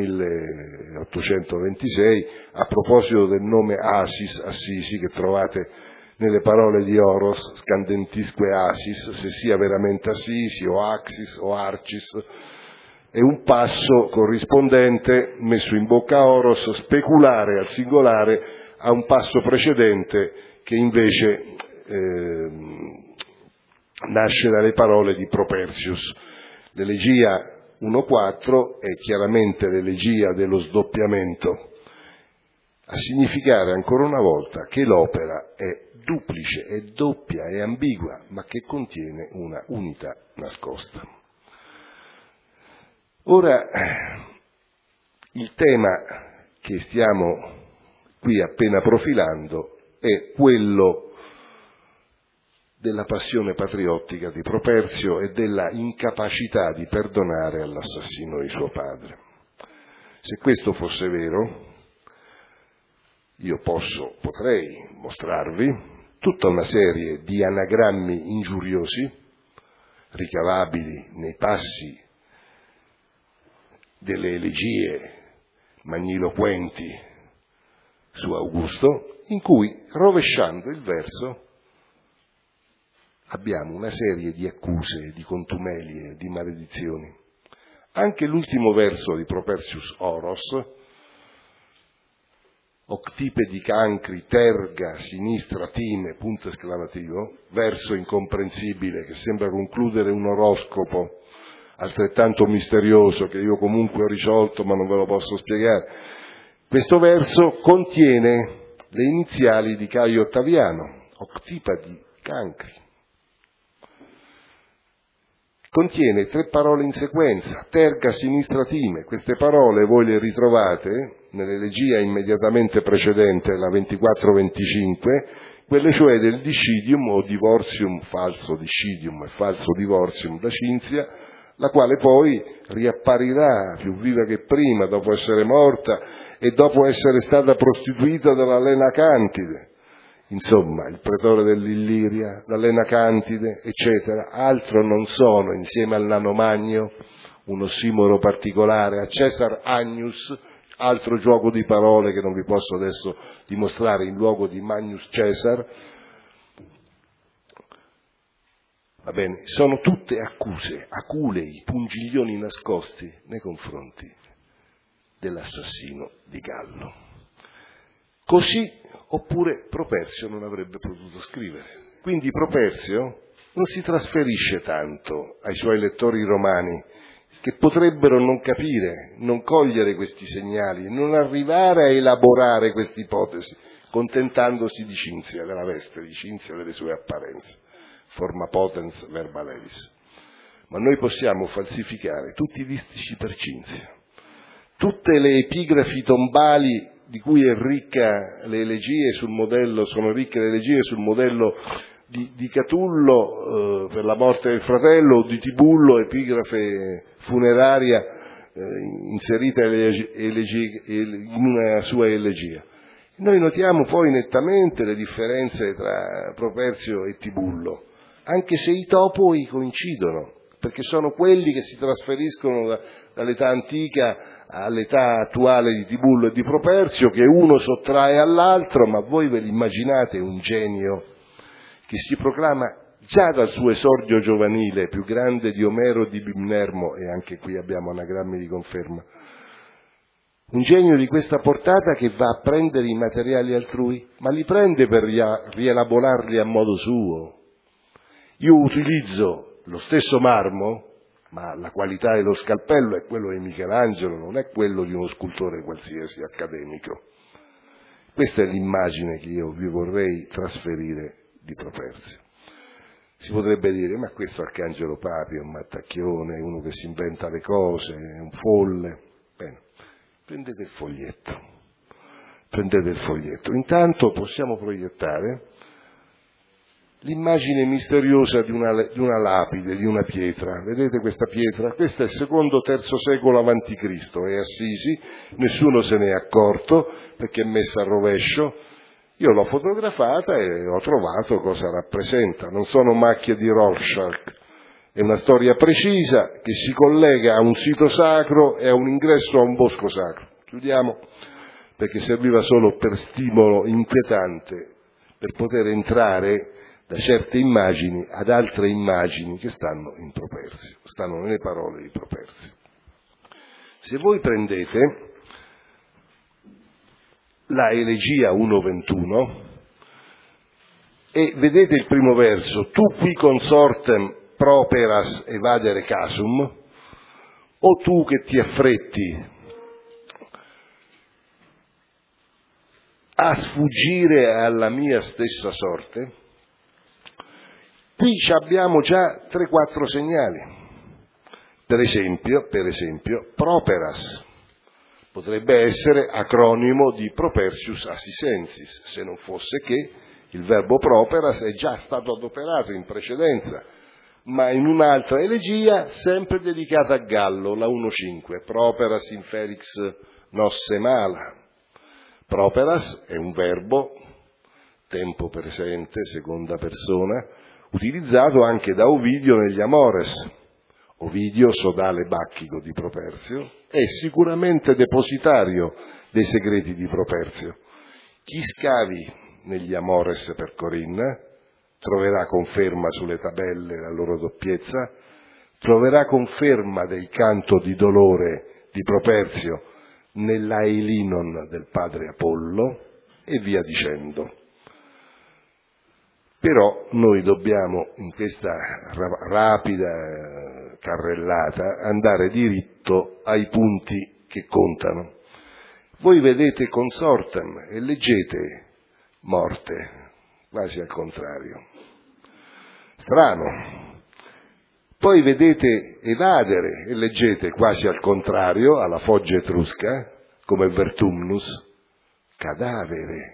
1826 a proposito del nome Assisi, che trovate nelle parole di Oros, scandentisque Asis, se sia veramente Assisi o Axis o Arcis, è un passo corrispondente messo in bocca a Oros, speculare al singolare a un passo precedente che invece nasce dalle parole di Propertius. L'elegia 1.4 è chiaramente l'elegia dello sdoppiamento, a significare ancora una volta che l'opera è duplice, è doppia, è ambigua, ma che contiene una unità nascosta. Ora, il tema che stiamo qui appena profilando è quello della passione patriottica di Properzio e della incapacità di perdonare all'assassino di suo padre. Se questo fosse vero, io potrei mostrarvi tutta una serie di anagrammi ingiuriosi, ricavabili nei passi delle elegie magniloquenti su Augusto, in cui, rovesciando il verso, abbiamo una serie di accuse, di contumelie, di maledizioni. Anche l'ultimo verso di Propertius Oros, octipedi cancri, terga, sinistra, time, punto esclamativo, verso incomprensibile che sembra concludere un oroscopo altrettanto misterioso che io comunque ho risolto ma non ve lo posso spiegare. Questo verso contiene le iniziali di Caio Ottaviano, octipedi cancri. Contiene 3 parole in sequenza, terga, sinistra, time. Queste parole voi le ritrovate nell'elegia immediatamente precedente, la 24-25, quelle cioè del discidium o divortium, falso discidium e falso divortium da Cinzia, la quale poi riapparirà più viva che prima dopo essere morta e dopo essere stata prostituita dalla Lena Cantide. Insomma, il pretore dell'Illiria, la Lena Cantide, eccetera, altro non sono, insieme al Nano Magno, un ossimoro particolare, a Caesar Agnus, altro gioco di parole che non vi posso adesso dimostrare in luogo di Magnus Caesar. Va bene, sono tutte accuse, aculei, pungiglioni nascosti nei confronti dell'assassino di Gallo. Così oppure Properzio non avrebbe potuto scrivere. Quindi Properzio non si trasferisce tanto ai suoi lettori romani, che potrebbero non capire, non cogliere questi segnali, non arrivare a elaborare queste ipotesi, contentandosi di Cinzia, della veste di Cinzia, delle sue apparenze, forma potens verba levis. Ma noi possiamo falsificare tutti i distici per Cinzia, tutte le epigrafi tombali di cui è ricca le elegie sul modello, sono ricche le elegie sul modello di Catullo per la morte del fratello, o di Tibullo, epigrafe funeraria inserita in una sua elegia. Noi notiamo poi nettamente le differenze tra Properzio e Tibullo, anche se i topoi coincidono. perché sono quelli che si trasferiscono dall'età antica all'età attuale di Tibullio e di Properzio, che uno sottrae all'altro, ma voi ve l'immaginate un genio che si proclama già dal suo esordio giovanile più grande di Omero, di Bimnermo, e anche qui abbiamo anagrammi di conferma, un genio di questa portata che va a prendere i materiali altrui, ma li prende per rielaborarli a modo suo. Io utilizzo lo stesso marmo, ma la qualità dello scalpello è quello di Michelangelo, non è quello di uno scultore qualsiasi accademico. Questa è l'immagine che io vi vorrei trasferire di Properzio. Si potrebbe dire, ma questo Arcangelo Papi è un mattacchione, è uno che si inventa le cose, è un folle. Bene, prendete il foglietto. Intanto possiamo proiettare l'immagine misteriosa di una lapide, di una pietra. Vedete questa pietra? Questa è II-III secolo a.C., è Assisi, nessuno se ne è accorto perché è messa a rovescio. Io l'ho fotografata e ho trovato cosa rappresenta. Non sono macchie di Rorschach, è una storia precisa che si collega a un sito sacro e a un ingresso a un bosco sacro. Chiudiamo, perché serviva solo per stimolo inquietante, per poter entrare da certe immagini ad altre immagini che stanno in Properzio, stanno nelle parole di Properzio. Se voi prendete la Elegia 1.21 e vedete il primo verso, tu qui consortem properas evadere casum, o tu che ti affretti a sfuggire alla mia stessa sorte, qui abbiamo già 3-4 segnali. Per esempio, properas potrebbe essere acronimo di Propertius Assisensis, se non fosse che il verbo properas è già stato adoperato in precedenza, ma in un'altra elegia sempre dedicata a Gallo, la 1.5, properas in felix nosse mala. Properas è un verbo, tempo presente, seconda persona, utilizzato anche da Ovidio negli Amores. Ovidio, sodale bacchico di Properzio, è sicuramente depositario dei segreti di Properzio. Chi scavi negli Amores per Corinna troverà conferma sulle tabelle della loro doppiezza, troverà conferma del canto di dolore di Properzio nell'Aelinon del padre Apollo e via dicendo. Però noi dobbiamo in questa rapida carrellata andare diritto ai punti che contano. Voi vedete consortem e leggete morte, quasi al contrario. Strano. Poi vedete evadere e leggete quasi al contrario, alla foggia etrusca, come Vertumnus, cadavere.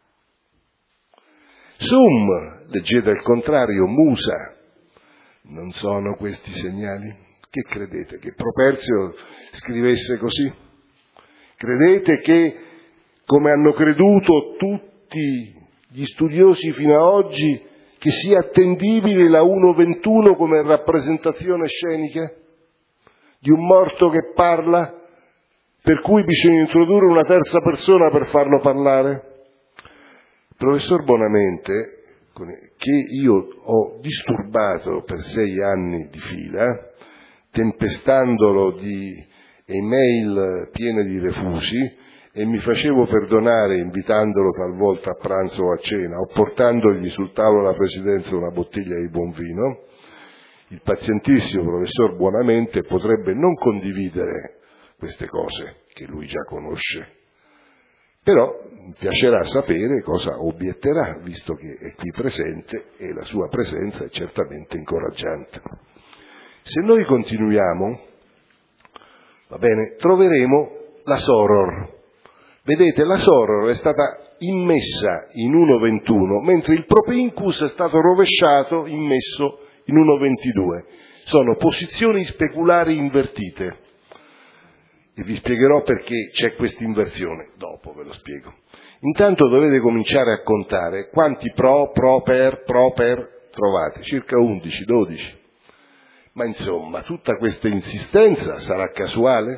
Sum, leggete al contrario, musa. Non sono questi segnali? Che credete? Che Properzio scrivesse così? Credete che, come hanno creduto tutti gli studiosi fino ad oggi, che sia attendibile la 1.21 come rappresentazione scenica di un morto che parla, per cui bisogna introdurre una terza persona per farlo parlare? Il professor Bonamente, che io ho disturbato per 6 anni di fila, tempestandolo di email piene di refusi, e mi facevo perdonare invitandolo talvolta a pranzo o a cena, o portandogli sul tavolo della presidenza una bottiglia di buon vino, il pazientissimo professor Buonamente potrebbe non condividere queste cose che lui già conosce, però mi piacerà sapere cosa obietterà, visto che è qui presente e la sua presenza è certamente incoraggiante. Se noi continuiamo, va bene, troveremo la Soror. Vedete, la Soror è stata immessa in 1.21, mentre il Propincus è stato rovesciato, immesso in 1.22. Sono posizioni speculari invertite. E vi spiegherò perché c'è questa inversione, dopo ve lo spiego. Intanto dovete cominciare a contare quanti proper trovate, circa 11, 12. Ma insomma, tutta questa insistenza sarà casuale?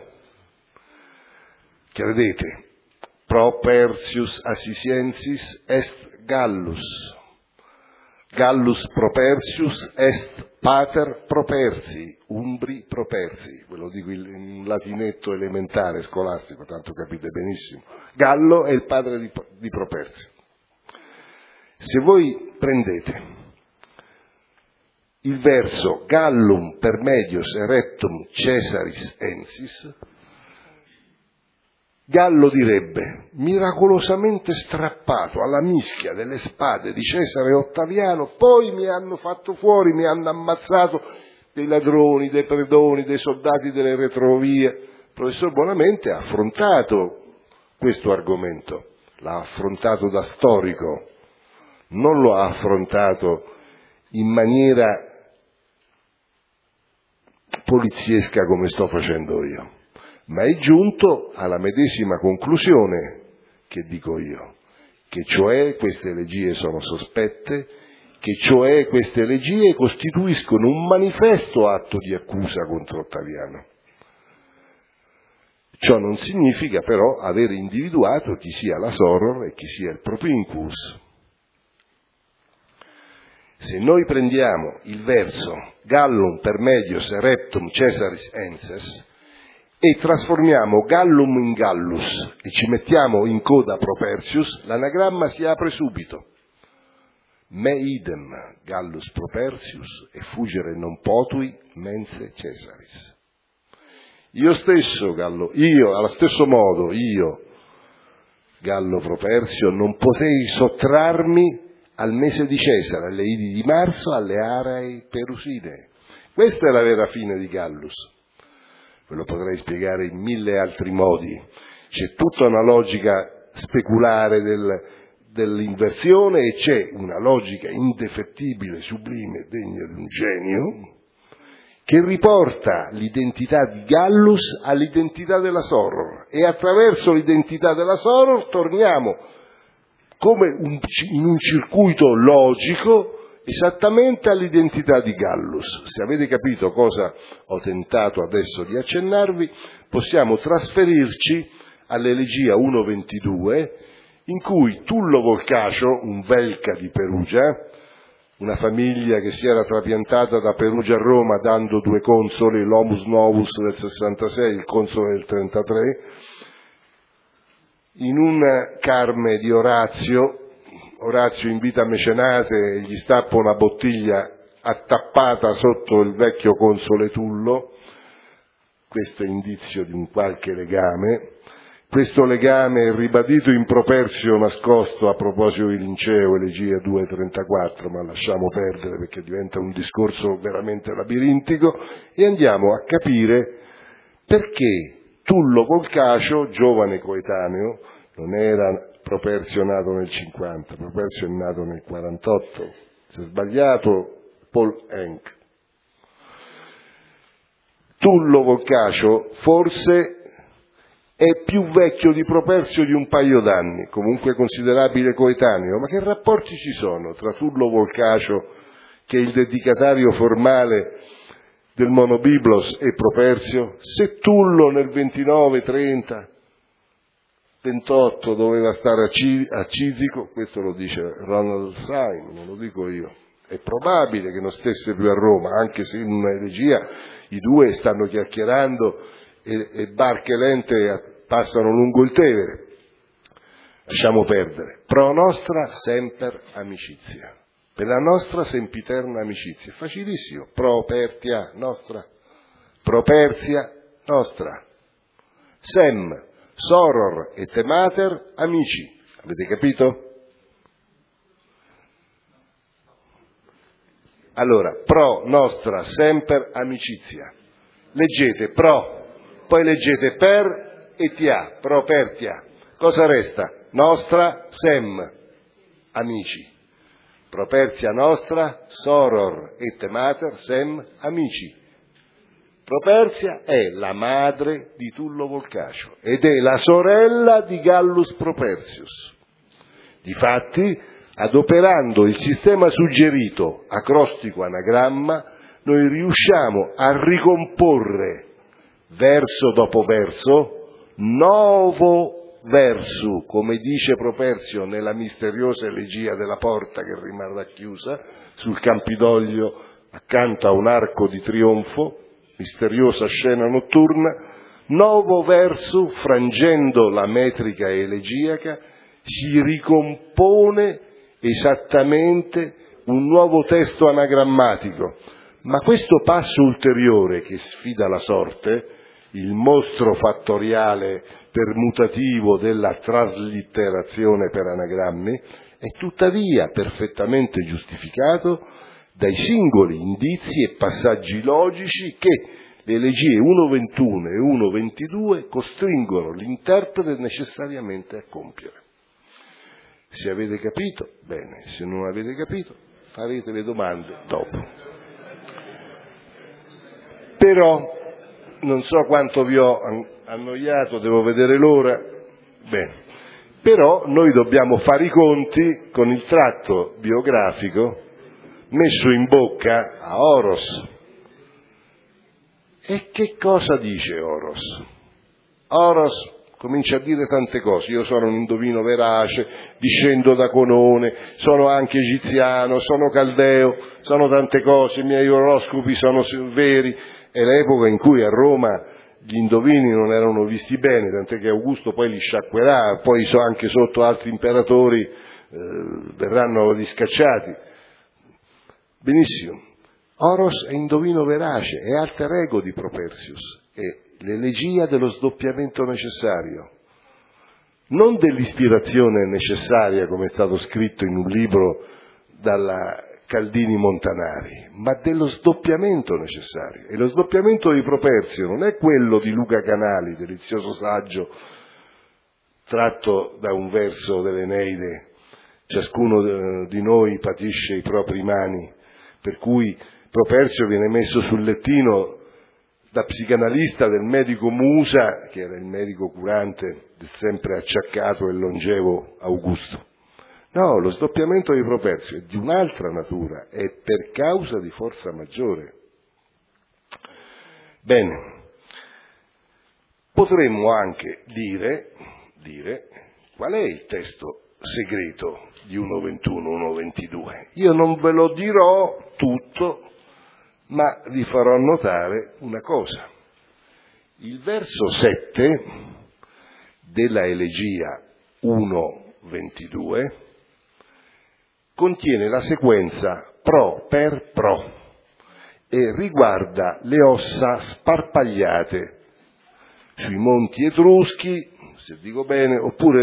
Credete, Propertius Assisiensis est Gallus. Gallus Propertius est pater Properzi, Umbri Properzi, ve lo dico in latinetto elementare, scolastico, tanto capite benissimo. Gallo è il padre di Properzio. Se voi prendete il verso Gallum per medios ereptum Caesaris ensis, Gallo direbbe, miracolosamente strappato alla mischia delle spade di Cesare Ottaviano, poi mi hanno fatto fuori, mi hanno ammazzato dei ladroni, dei predoni, dei soldati delle retrovie. Il professor Bonamente ha affrontato questo argomento, l'ha affrontato da storico, non lo ha affrontato in maniera poliziesca come sto facendo io. Ma è giunto alla medesima conclusione che dico io, che cioè queste eregie sono sospette, che cioè queste eregie costituiscono un manifesto atto di accusa contro Ottaviano. Ciò non significa però aver individuato chi sia la soror e chi sia il propinquus. Se noi prendiamo il verso Gallum per medios ereptum Caesaris enses e trasformiamo Gallum in Gallus e ci mettiamo in coda Propertius, l'anagramma si apre subito. Me idem Gallus Propertius e fuggere non potui mense Caesaris. Io stesso, allo stesso modo, Gallo Properzio, non potei sottrarmi al mese di Cesare, alle idi di marzo, alle aree perusine. Questa è la vera fine di Gallus. Ve lo potrei spiegare in mille altri modi. C'è tutta una logica speculare dell'inversione e c'è una logica indefettibile, sublime, degna di un genio, che riporta l'identità di Gallus all'identità della soror e attraverso l'identità della soror torniamo come in un circuito logico esattamente all'identità di Gallus. Se avete capito cosa ho tentato adesso di accennarvi, possiamo trasferirci all'elegia 1.22, in cui Tullo Volcacio, un Velca di Perugia, una famiglia che si era trapiantata da Perugia a Roma dando due consoli, l'Homus Novus del 66, il console del 33, in un Carme di Orazio invita Mecenate e gli stappa una bottiglia attappata sotto il vecchio console Tullo. Questo è indizio di un qualche legame. Questo legame è ribadito in Properzio nascosto a proposito di Linceo, elegia 2.34, ma lasciamo perdere perché diventa un discorso veramente labirintico, e andiamo a capire perché Tullo Volcacio, giovane coetaneo, non era Properzio nato nel 50, Properzio è nato nel 48, si è sbagliato Paul Henk. Tullo Volcacio forse è più vecchio di Properzio di un paio d'anni, comunque considerabile coetaneo, ma che rapporti ci sono tra Tullo Volcacio, che è il dedicatario formale del Monobiblos, e Properzio? Se Tullo nel 29, 30, 28 doveva stare a Cisico, questo lo dice Ronald Syme, non lo dico io, è probabile che non stesse più a Roma, anche se in una elegia i due stanno chiacchierando e barche lente passano lungo il Tevere. Lasciamo perdere. Pro nostra semper amicizia. Per la nostra sempiterna amicizia. Facilissimo. Propertia nostra. Properzia nostra. Sem, soror et mater amici. Avete capito? Allora, pro nostra semper amicizia. Leggete pro, poi leggete per e tia, propertia. Cosa resta? Nostra sem, amici. Properzia nostra, soror et mater sem, amici. Properzia è la madre di Tullo Volcacio ed è la sorella di Gallus Propertius. Difatti, adoperando il sistema suggerito acrostico anagramma, noi riusciamo a ricomporre verso dopo verso, novo verso, come dice Properzio nella misteriosa elegia della porta che rimarrà chiusa sul Campidoglio accanto a un arco di trionfo, misteriosa scena notturna, novo verso, frangendo la metrica elegiaca, si ricompone esattamente un nuovo testo anagrammatico. Ma questo passo ulteriore che sfida la sorte, il mostro fattoriale permutativo della traslitterazione per anagrammi, è tuttavia perfettamente giustificato dai singoli indizi e passaggi logici che le elegie 1.21 e 1.22 costringono l'interprete necessariamente a compiere. Se avete capito, bene, se non avete capito, farete le domande dopo. Però, non so quanto vi ho annoiato, devo vedere l'ora, bene, però noi dobbiamo fare i conti con il tratto biografico messo in bocca a Oros. E che cosa dice Oros? Oros comincia a dire tante cose. Io sono un indovino verace, discendo da Conone, sono anche egiziano, sono caldeo, sono tante cose, i miei oroscopi sono veri. È l'epoca in cui a Roma gli indovini non erano visti bene, tant'è che Augusto poi li sciacquerà, poi anche sotto altri imperatori verranno riscacciati. Benissimo. Oros è indovino verace, è alter ego di Propertius, è l'elegia dello sdoppiamento necessario, non dell'ispirazione necessaria come è stato scritto in un libro dalla Caldini Montanari, ma dello sdoppiamento necessario. E lo sdoppiamento di Properzio non è quello di Luca Canali, delizioso saggio tratto da un verso dell'Eneide, ciascuno di noi patisce i propri mani, per cui Properzio viene messo sul lettino da psicanalista del medico Musa, che era il medico curante del sempre acciaccato e longevo Augusto. No, lo sdoppiamento di Properzio è di un'altra natura, è per causa di forza maggiore. Bene, potremmo anche dire qual è il testo segreto di 1.21, 1.22. Io non ve lo dirò tutto, ma vi farò notare una cosa. Il verso 7 della elegia 1.22 contiene la sequenza pro per pro e riguarda le ossa sparpagliate sui monti etruschi, se dico bene, oppure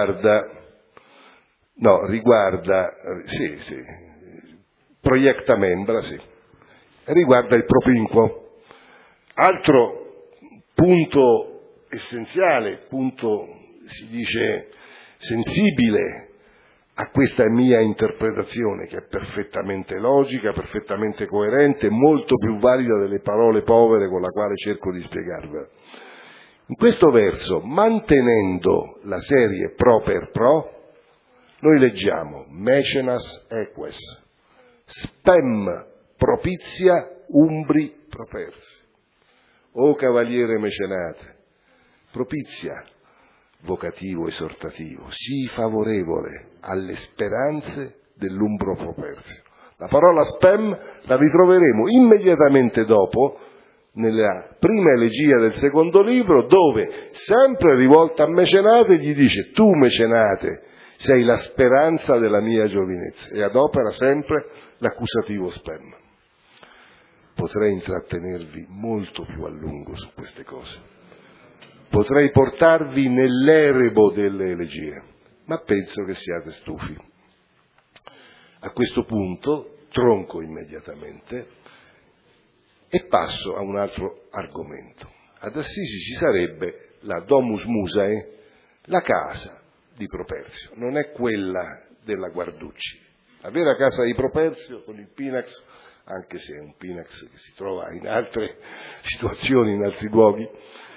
proiecta membra, riguarda il propinquo. Altro punto essenziale, punto si dice sensibile a questa mia interpretazione, che è perfettamente logica, perfettamente coerente, molto più valida delle parole povere con la quale cerco di spiegarvela. In questo verso, mantenendo la serie pro per pro, noi leggiamo mecenas eques, spem propizia umbri propersi. O cavaliere mecenate, propizia, vocativo esortativo, sii favorevole alle speranze dell'umbro properzio. La parola spem la ritroveremo immediatamente dopo nella prima elegia del secondo libro, dove, sempre rivolta a Mecenate, gli dice: tu Mecenate sei la speranza della mia giovinezza, e adopera sempre l'accusativo spem. Potrei intrattenervi molto più a lungo su queste cose, potrei portarvi nell'erebo delle elegie, ma penso che siate stufi. A questo punto tronco immediatamente e passo a un altro argomento. Ad Assisi ci sarebbe la Domus Musae, la casa di Properzio, non è quella della Guarducci. La vera casa di Properzio con il Pinax, anche se è un Pinax che si trova in altre situazioni, in altri luoghi,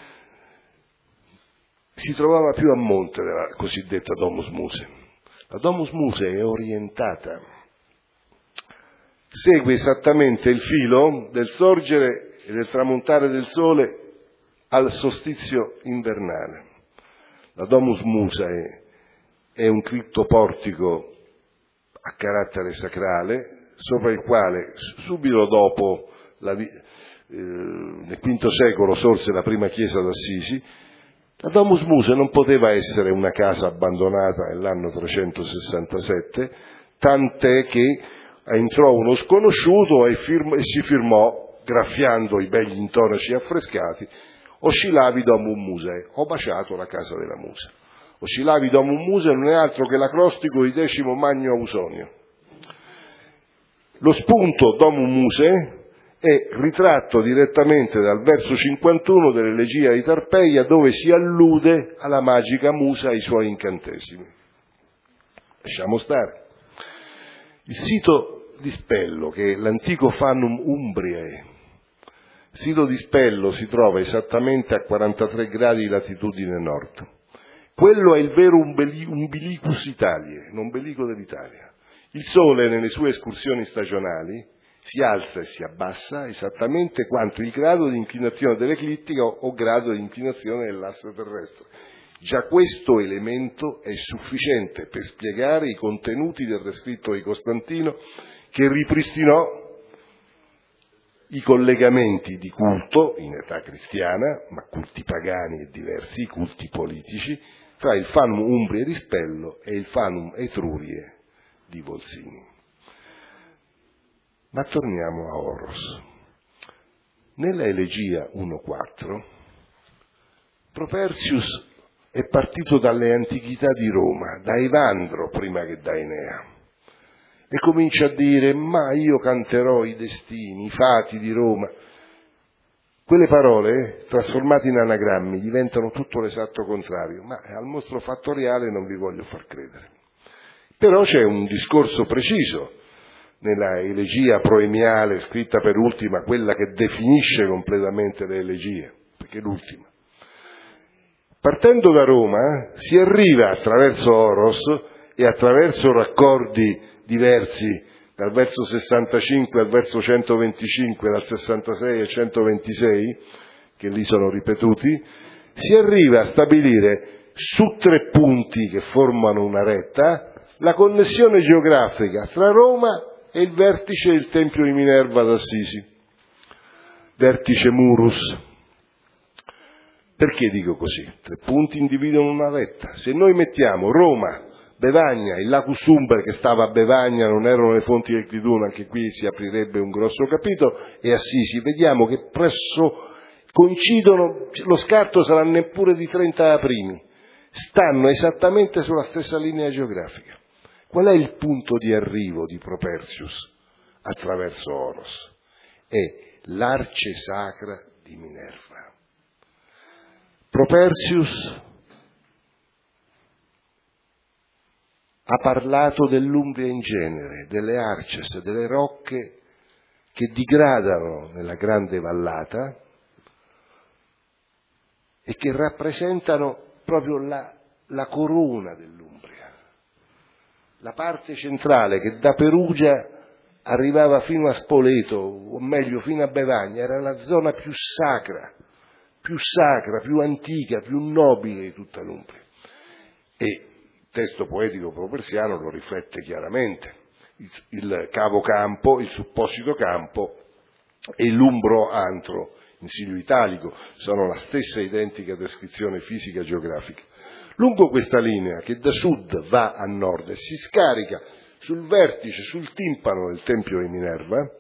si trovava più a monte della cosiddetta Domus Musae. La Domus Musae è orientata segue esattamente il filo del sorgere e del tramontare del sole al solstizio invernale. La Domus Musae è un criptoportico a carattere sacrale, sopra il quale subito dopo, nel V secolo, sorse la prima chiesa d'Assisi. La Domus Musae non poteva essere una casa abbandonata nell'anno 367, tant'è che entrò uno sconosciuto e si firmò, graffiando i begli intonaci affrescati: Oscillavi Domum Musae, ho baciato la casa della Musa. Oscillavi Domum Musae non è altro che l'acrostico di Decimo Magno Ausonio. Lo spunto Domum Musae è ritratto direttamente dal verso 51 dell'Elegia di Tarpeia, dove si allude alla magica musa e ai suoi incantesimi. Lasciamo stare. Il sito di Spello, che è l'antico Fanum Umbriae, sito di Spello si trova esattamente a 43 gradi di latitudine nord. Quello è il vero umbilicus Italiae, l'ombelico dell'Italia. Il sole nelle sue escursioni stagionali si alza e si abbassa esattamente quanto il grado di inclinazione dell'eclittica o grado di inclinazione dell'asse terrestre. Già questo elemento è sufficiente per spiegare i contenuti del rescritto di Costantino, che ripristinò i collegamenti di culto in età cristiana, ma culti pagani e diversi, culti politici, tra il Fanum Umbriae di Spello e il Fanum Etruriae di Volsini. Ma torniamo a Oros. Nella Elegia 1.4 Propertius è partito dalle antichità di Roma, da Evandro prima che da Enea, e comincia a dire: ma io canterò i destini, i fati di Roma. Quelle parole, trasformate in anagrammi, diventano tutto l'esatto contrario, ma al mostro fattoriale non vi voglio far credere. Però c'è un discorso preciso nella elegia proemiale, scritta per ultima, quella che definisce completamente le elegie, perché è l'ultima. Partendo da Roma si arriva attraverso Oros e attraverso raccordi diversi, dal verso 65 al verso 125, dal 66 al 126, che lì sono ripetuti, si arriva a stabilire su 3 punti che formano una retta la connessione geografica tra Roma e il vertice del Tempio di Minerva ad Assisi, vertice Murus. Perché dico così? 3 punti individuano una retta. Se noi mettiamo Roma, Bevagna, il Lacus Umber che stava a Bevagna, non erano le fonti del Cridone, anche qui si aprirebbe un grosso capitolo, e Assisi, vediamo che presso coincidono, lo scarto sarà neppure di 30 primi, stanno esattamente sulla stessa linea geografica. Qual è il punto di arrivo di Propertius attraverso Oros? È l'arce sacra di Minerva. Propertius ha parlato dell'Umbria in genere, delle arces, delle rocche che digradano nella grande vallata e che rappresentano proprio la corona dell'Umbria, la parte centrale che da Perugia arrivava fino a Spoleto, o meglio fino a Bevagna, era la zona più sacra, più antica, più nobile di tutta l'Umbria. E il testo poetico propersiano lo riflette chiaramente. Il cavo campo, il supposito campo e l'umbro antro in silio italico sono la stessa identica descrizione fisica geografica. Lungo questa linea, che da sud va a nord e si scarica sul vertice, sul timpano del Tempio di Minerva,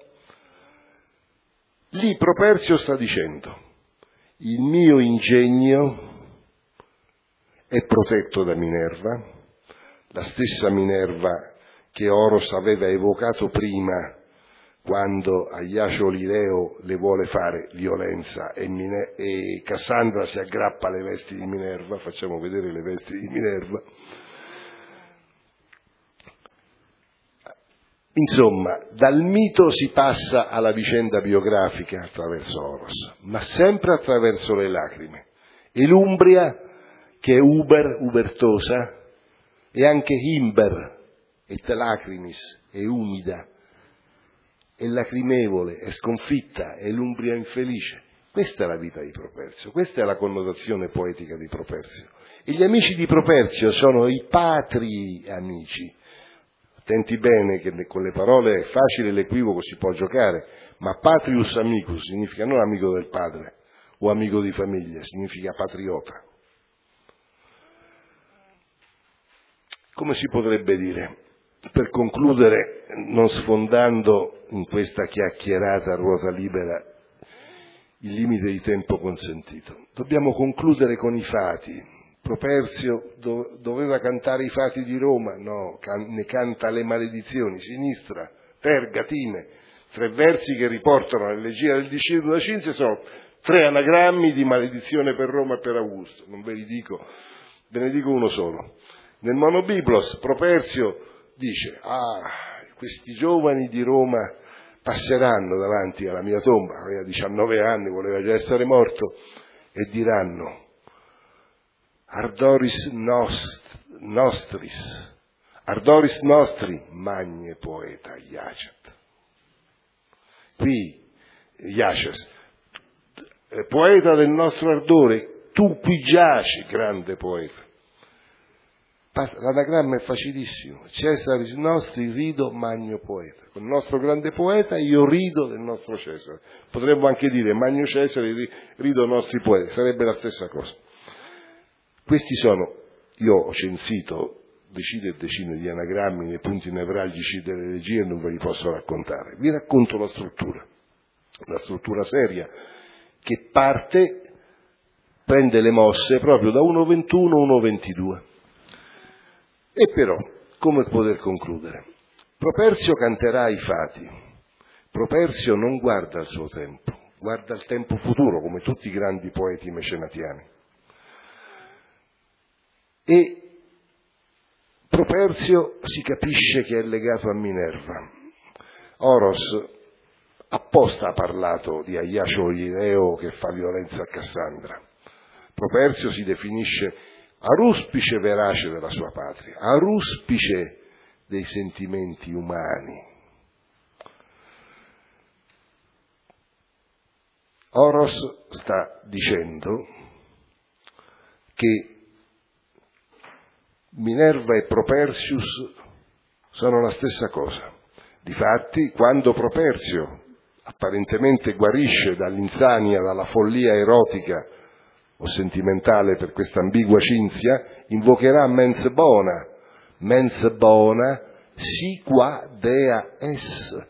lì Properzio sta dicendo: il mio ingegno è protetto da Minerva, la stessa Minerva che Oros aveva evocato prima quando a Iacio Lireo le vuole fare violenza e Cassandra si aggrappa alle vesti di Minerva. Facciamo vedere le vesti di Minerva. Insomma, dal mito si passa alla vicenda biografica attraverso Oros, ma sempre attraverso le lacrime. E l'Umbria, che è ubertosa, e anche Imber, et lacrimis, è umida, è lacrimevole, è sconfitta, è l'Umbria infelice. Questa è la vita di Properzio, questa è la connotazione poetica di Properzio. E gli amici di Properzio sono i patri amici. Attenti bene che con le parole è facile l'equivoco, si può giocare, ma patrius amicus significa non amico del padre o amico di famiglia, significa patriota. Come si potrebbe dire? Per concludere, non sfondando in questa chiacchierata a ruota libera il limite di tempo consentito, dobbiamo concludere con i fati. Properzio doveva cantare i fati di Roma? No, ne canta le maledizioni, Sinistra, Terga, Time, 3 versi che riportano l'elegia del discepolo da Cinzia, sono 3 anagrammi di maledizione per Roma e per Augusto, non ve li dico, ve ne dico uno solo. Nel Monobiblos Properzio dice, questi giovani di Roma passeranno davanti alla mia tomba, aveva 19 anni, voleva già essere morto, e diranno, Ardoris nostri, magne poeta Iacet. Qui, Iacet, poeta del nostro ardore, tu qui giaci, grande poeta. L'anagramma è facilissimo, Cesaris nostri rido magno poeta, con il nostro grande poeta io rido del nostro Cesare, potremmo anche dire magno Cesare rido nostri poeti, sarebbe la stessa cosa. Questi sono, io ho censito decine e decine di anagrammi nei punti nevralgici delle elegie e non ve li posso raccontare, vi racconto la struttura seria che prende le mosse proprio da 1.21 a 1.22. E però, come poter concludere? Properzio canterà i fati. Properzio non guarda il suo tempo, guarda il tempo futuro, come tutti i grandi poeti mecenatiani. E Properzio si capisce che è legato a Minerva. Oros apposta ha parlato di Aiacio Ideo che fa violenza a Cassandra. Properzio si definisce aruspice verace della sua patria, aruspice dei sentimenti umani. Oros sta dicendo che Minerva e Propersius sono la stessa cosa. Difatti, quando Properzio apparentemente guarisce dall'insania, dalla follia erotica o sentimentale per questa ambigua Cinzia, invocherà mens bona, si qua dea es.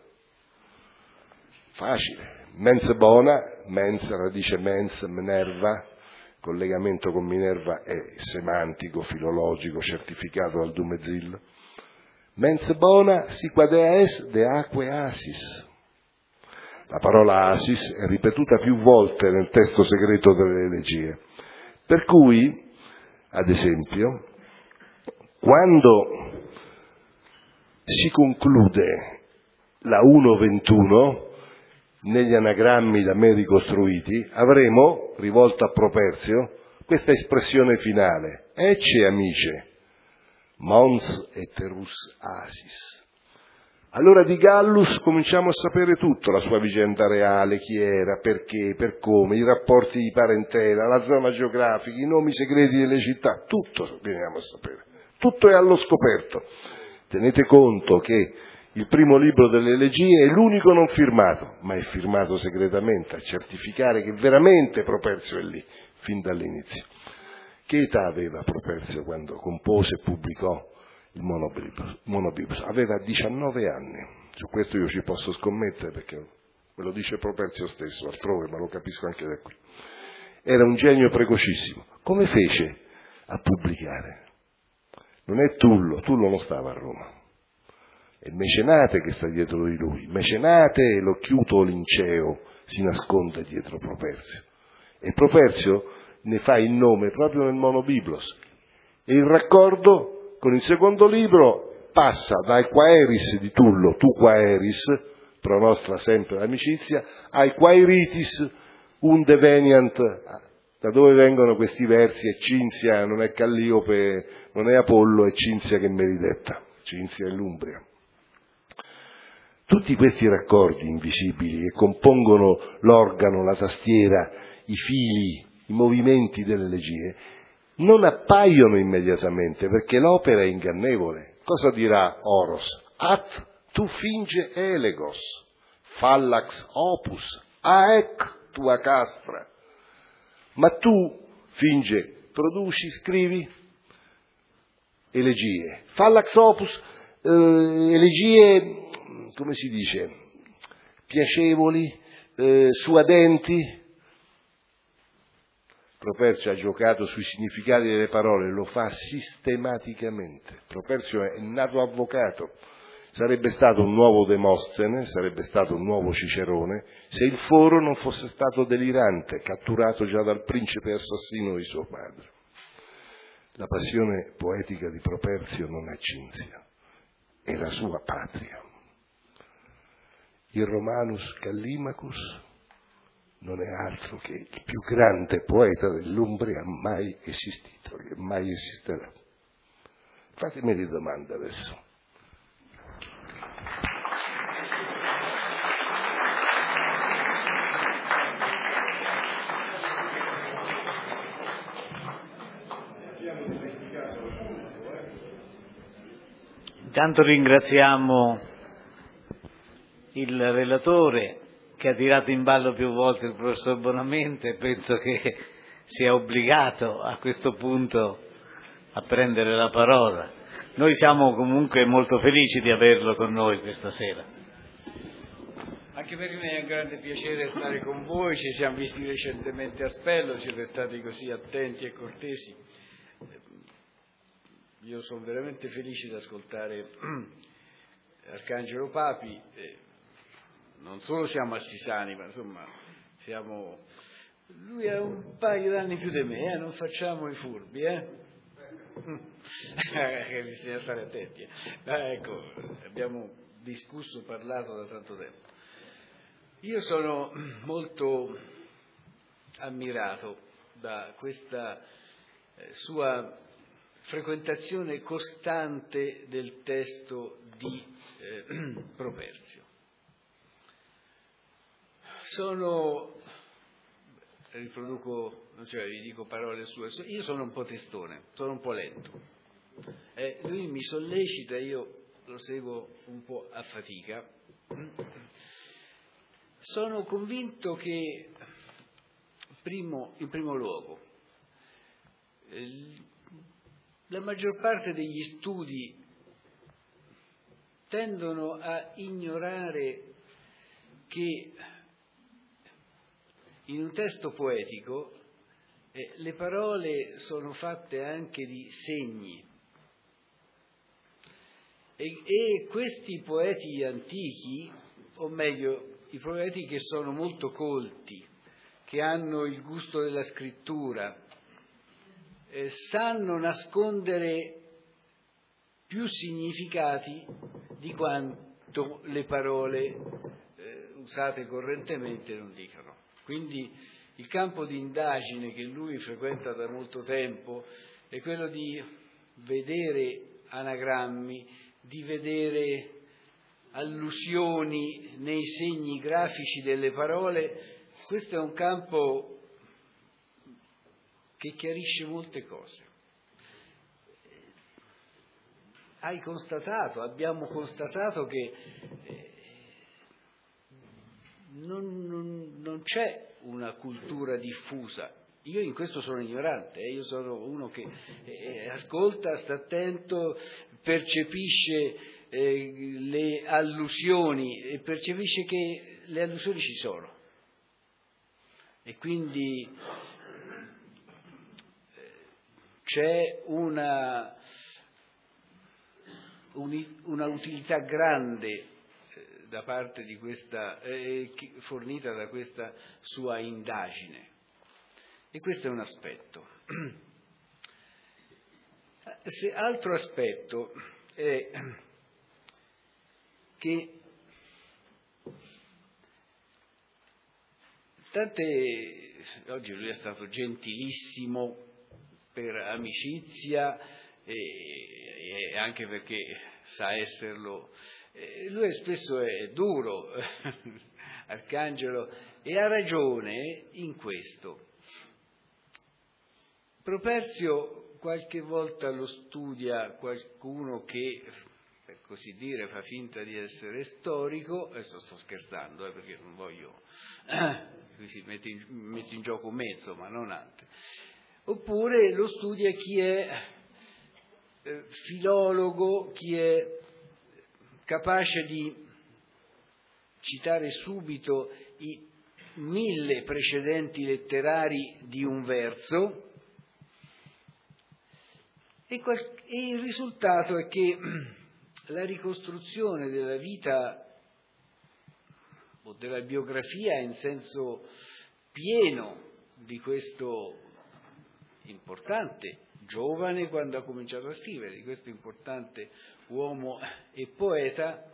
Facile. Mens bona, mens, radice mens, Minerva, collegamento con Minerva è semantico, filologico, certificato dal Dumezil. Mens bona, si qua dea es, deaque asis. La parola asis è ripetuta più volte nel testo segreto delle elegie. Per cui, ad esempio, quando si conclude la 1.21, negli anagrammi da me ricostruiti, avremo, rivolto a Properzio, questa espressione finale, ecce amice, mons eterus asis. Allora di Gallus cominciamo a sapere tutto, la sua vicenda reale, chi era, perché, per come, i rapporti di parentela, la zona geografica, i nomi segreti delle città, tutto veniamo a sapere. Tutto è allo scoperto. Tenete conto che il primo libro delle elegie è l'unico non firmato, ma è firmato segretamente, a certificare che veramente Properzio è lì, fin dall'inizio. Che età aveva Properzio quando compose e pubblicò il Monobiblos? Aveva 19 anni, su questo io ci posso scommettere perché me lo dice Properzio stesso, altrove, ma lo capisco anche da qui. Era un genio precocissimo. Come fece a pubblicare? Non è Tullo non stava a Roma, è Mecenate che sta dietro di lui, Mecenate, l'occhiuto Linceo, si nasconde dietro Properzio, e Properzio ne fa il nome proprio nel Monobiblos, e il raccordo con il secondo libro passa dai Quaeris di Tullo, tu Quaeris, pro nostra sempre l'amicizia, ai Quaeritis unde veniant, da dove vengono questi versi, e Cinzia non è Calliope, non è Apollo, è Cinzia che meridetta, Cinzia è l'Umbria. Tutti questi raccordi invisibili che compongono l'organo, la tastiera, i fili, i movimenti delle elegie, non appaiono immediatamente perché l'opera è ingannevole. Cosa dirà Oros? At tu finge elegos, fallax opus, aec tua castra. Ma tu, finge, produci, scrivi elegie. Fallax opus, elegie, come si dice, piacevoli, suadenti. Properzio ha giocato sui significati delle parole, lo fa sistematicamente. Properzio è nato avvocato, sarebbe stato un nuovo Demostene, sarebbe stato un nuovo Cicerone, se il foro non fosse stato delirante, catturato già dal principe assassino di suo padre. La passione poetica di Properzio non è Cinzia, è la sua patria. Il Romanus Callimachus non è altro che il più grande poeta dell'Umbria mai esistito, che mai esisterà. Fatemi le domande adesso. Intanto ringraziamo il relatore che ha tirato in ballo più volte il professor Bonamente e penso che sia obbligato a questo punto a prendere la parola. Noi siamo comunque molto felici di averlo con noi questa sera. Anche per me è un grande piacere stare con voi, ci siamo visti recentemente a Spello, siete stati così attenti e cortesi. Io sono veramente felice di ascoltare Arcangelo Papi. Non solo siamo assisani, ma insomma lui ha un paio d'anni più di me, non facciamo i furbi, che bisogna stare attenti. Ecco, abbiamo discusso, parlato da tanto tempo. Io sono molto ammirato da questa sua frequentazione costante del testo di Properzio. Vi dico parole sue, io sono un po' testone, sono un po' lento. Lui mi sollecita, io lo seguo un po' a fatica. Sono convinto che, in primo luogo, la maggior parte degli studi tendono a ignorare che in un testo poetico le parole sono fatte anche di segni e questi poeti antichi, o meglio i poeti che sono molto colti, che hanno il gusto della scrittura, sanno nascondere più significati di quanto le parole usate correntemente non dicano. Quindi il campo di indagine che lui frequenta da molto tempo è quello di vedere anagrammi, di vedere allusioni nei segni grafici delle parole. Questo è un campo che chiarisce molte cose. Abbiamo constatato che non c'è una cultura diffusa. Io in questo sono ignorante, io sono uno che ascolta, sta attento, percepisce le allusioni e percepisce che le allusioni ci sono. E quindi c'è una utilità grande da parte di questa fornita da questa sua indagine, e questo è un aspetto. Altro aspetto è che oggi lui è stato gentilissimo per amicizia e anche perché sa esserlo. Lui spesso è duro, Arcangelo, e ha ragione in questo. Properzio qualche volta lo studia qualcuno che, per così dire, fa finta di essere storico. Adesso sto scherzando, perché non voglio, si mette in gioco mezzo, ma non altro. Oppure lo studia chi è filologo, chi è capace di citare subito i 1000 precedenti letterari di un verso, e il risultato è che la ricostruzione della vita o della biografia in senso pieno di questo importante giovane, quando ha cominciato a scrivere, di questo importante uomo e poeta,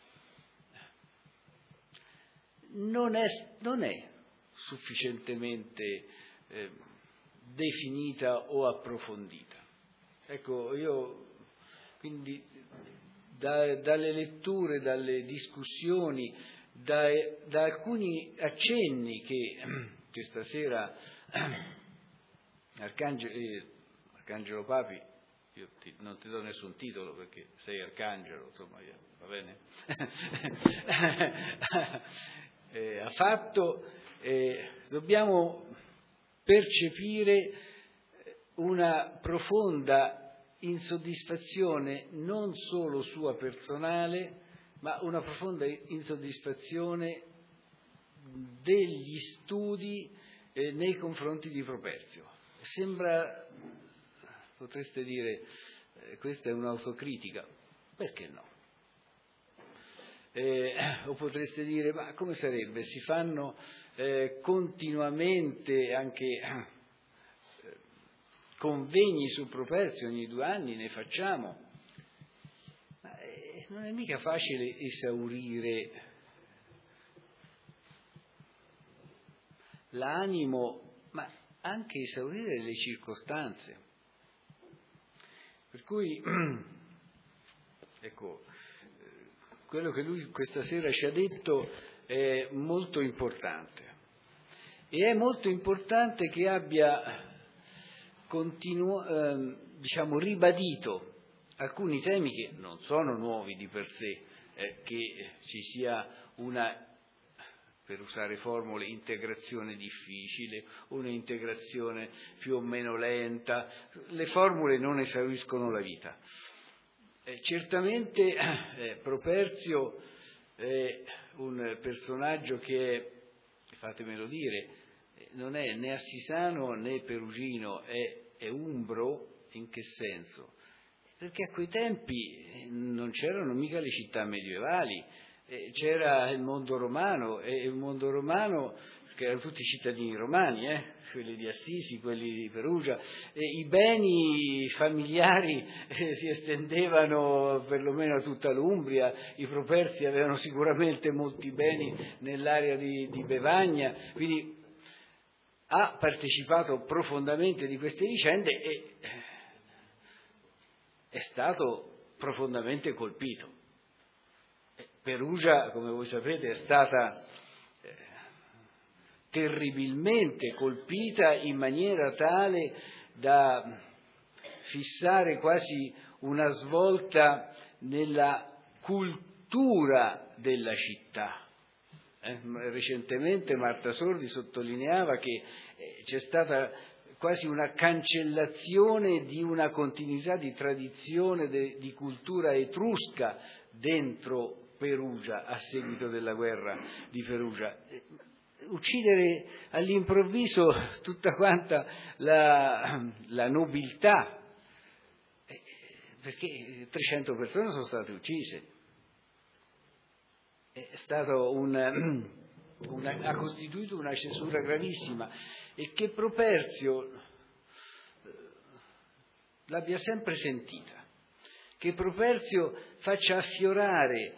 non è sufficientemente definita o approfondita. Ecco, io quindi dalle letture, dalle discussioni, da alcuni accenni che questa sera Arcangelo Papi, io non ti do nessun titolo perché sei Arcangelo, insomma, va bene? Ha fatto, dobbiamo percepire una profonda insoddisfazione non solo sua personale, ma una profonda insoddisfazione degli studi nei confronti di Properzio. Sembra, potreste dire, questa è un'autocritica, perché no? O potreste dire, ma come sarebbe? Si fanno continuamente anche convegni su Properzio, ogni 2 anni ne facciamo, ma non è mica facile esaurire l'animo, ma anche esaurire le circostanze. Per cui, ecco, quello che lui questa sera ci ha detto è molto importante, e è molto importante che abbia ribadito alcuni temi che non sono nuovi di per sé, che ci sia una, per usare formule, integrazione difficile, una integrazione più o meno lenta. Le formule non esauriscono la vita. Certamente Properzio è un personaggio che, fatemelo dire, non è né assisano né perugino, è umbro. In che senso? Perché a quei tempi non c'erano mica le città medievali, c'era il mondo romano, e il mondo romano, che erano tutti cittadini romani, quelli di Assisi, quelli di Perugia, e i beni familiari si estendevano perlomeno a tutta l'Umbria. I Properzi avevano sicuramente molti beni nell'area di Bevagna, quindi ha partecipato profondamente di queste vicende e è stato profondamente colpito. Perugia, come voi sapete, è stata terribilmente colpita in maniera tale da fissare quasi una svolta nella cultura della città. Recentemente Marta Sordi sottolineava che c'è stata quasi una cancellazione di una continuità di tradizione di cultura etrusca dentro Perugia a seguito della guerra di Perugia. Uccidere all'improvviso tutta quanta la nobiltà, perché 300 persone sono state uccise. È stato ha costituito una cesura gravissima, e che Properzio l'abbia sempre sentita, che Properzio faccia affiorare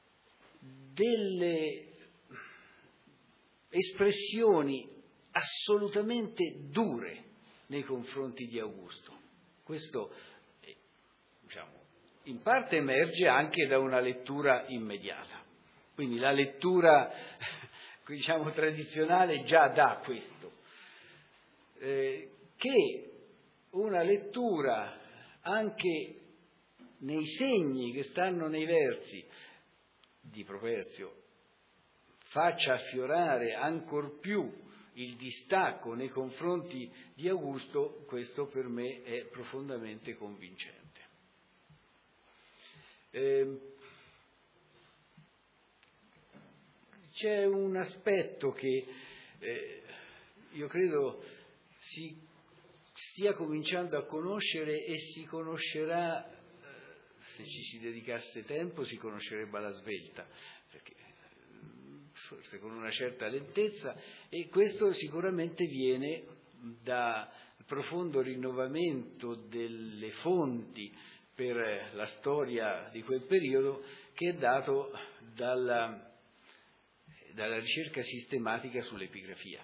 delle espressioni assolutamente dure nei confronti di Augusto. Questo in parte emerge anche da una lettura immediata. Quindi la lettura, diciamo, tradizionale già dà questo, che una lettura anche nei segni che stanno nei versi di Properzio faccia affiorare ancor più il distacco nei confronti di Augusto, questo per me è profondamente convincente. C'è un aspetto che io credo si stia cominciando a conoscere e si conoscerà, se ci si dedicasse tempo, si conoscerebbe alla svelta, perché forse con una certa lentezza, e questo sicuramente viene dal profondo rinnovamento delle fonti per la storia di quel periodo, che è dato dalla ricerca sistematica sull'epigrafia.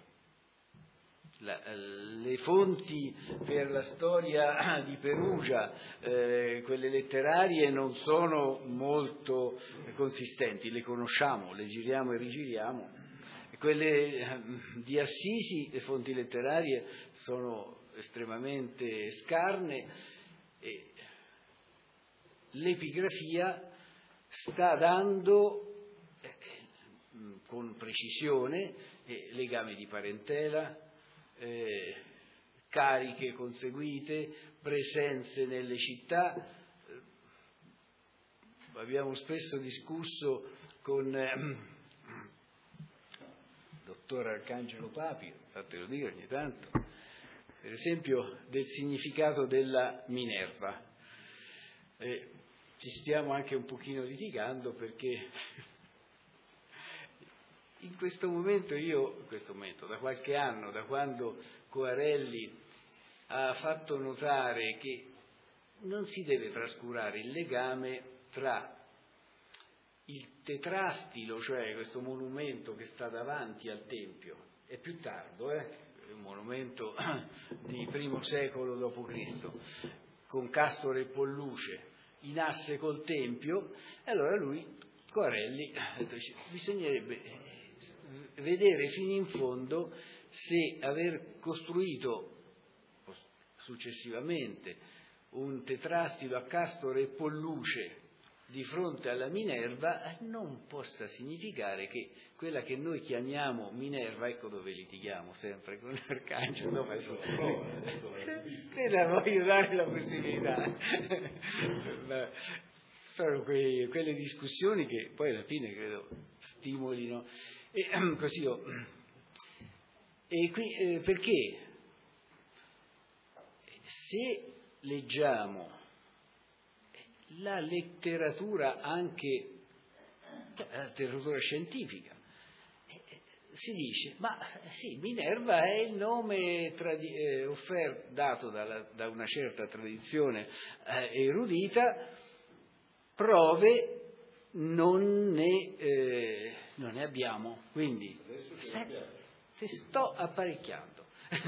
Le fonti per la storia di Perugia, quelle letterarie, non sono molto consistenti, le conosciamo, le giriamo e rigiriamo. Quelle di Assisi, le fonti letterarie, sono estremamente scarne, e l'epigrafia sta dando con precisione legami di parentela, cariche conseguite, presenze nelle città. Abbiamo spesso discusso con il dottor Arcangelo Papi, fatelo dire ogni tanto, per esempio del significato della Minerva. Ci stiamo anche un pochino litigando, perché in questo momento, da qualche anno, da quando Coarelli ha fatto notare che non si deve trascurare il legame tra il tetrastilo, cioè questo monumento che sta davanti al Tempio, è più tardo, è un monumento di I secolo d.C., con Castore e Polluce, in asse col Tempio. Allora Coarelli, bisognerebbe vedere fino in fondo se aver costruito successivamente un tetrastilo a Castore e Polluce di fronte alla Minerva non possa significare che quella che noi chiamiamo Minerva, ecco dove litighiamo sempre con l'Arcangelo, te la voglio dare la possibilità. Sono quelle discussioni che poi alla fine credo stimolino. E così perché se leggiamo la letteratura, anche la letteratura scientifica, si dice, ma sì, Minerva è il nome dato da una certa tradizione erudita, prove non ne abbiamo, quindi ti sto apparecchiando.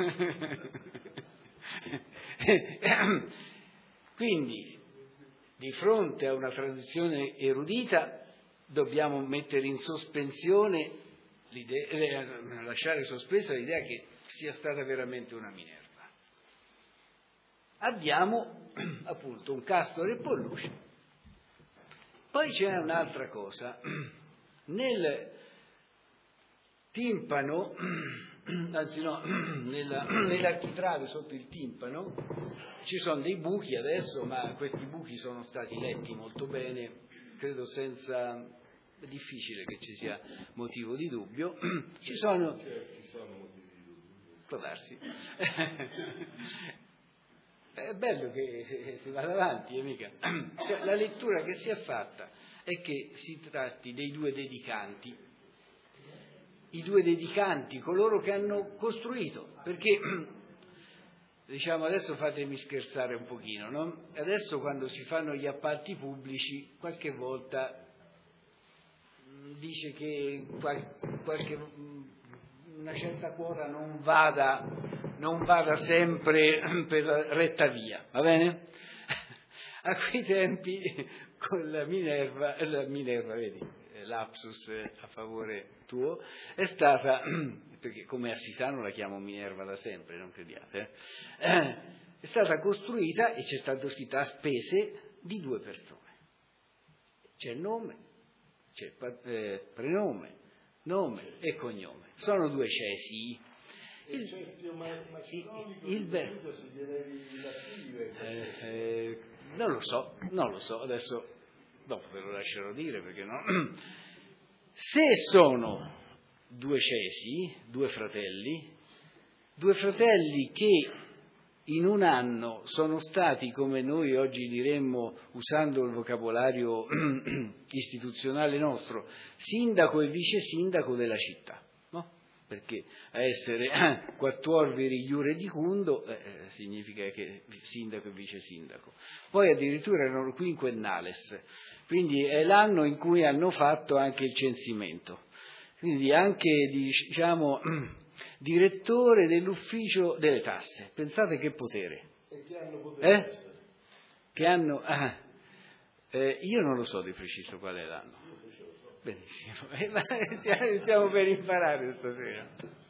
Quindi di fronte a una tradizione erudita dobbiamo mettere in sospensione lasciare sospesa l'idea che sia stata veramente una Minerva. Abbiamo appunto un Castore e Polluce. Poi c'è un'altra cosa: nel timpano, anzi no, nell'architrave sotto il timpano ci sono dei buchi adesso, ma questi buchi sono stati letti molto bene, credo senza, è difficile che ci sia motivo di dubbio. Ci sono motivi di dubbio. Può darsi. È bello che si vada avanti, mica. Cioè, la lettura che si è fatta è che si tratti dei due dedicanti, i due dedicanti, coloro che hanno costruito, perché diciamo adesso fatemi scherzare un pochino, no? Adesso quando si fanno gli appalti pubblici qualche volta dice che una certa quota non vada sempre per retta via, va bene? A quei tempi con la Minerva, vedi, lapsus a favore tuo, è stata, perché come a Sisano la chiamo Minerva da sempre, non crediate, è stata costruita e c'è stato scritto a spese di 2 persone. C'è il nome, c'è il prenome, nome e cognome. Sono 2 cesi. Non lo so, adesso dopo ve lo lascerò dire perché no. Se sono 2 cesi, 2 fratelli che in un anno sono stati, come noi oggi diremmo, usando il vocabolario istituzionale nostro, sindaco e vice sindaco della città, no? Perché a essere quattuorviri iure dicundo significa che sindaco e vice sindaco. Poi addirittura erano quinquennales, quindi è l'anno in cui hanno fatto anche il censimento. Quindi anche, diciamo, direttore dell'ufficio delle tasse. Pensate che potere. E che hanno potere? Che hanno... io non lo so di preciso qual è l'anno. Benissimo. Stiamo per imparare stasera.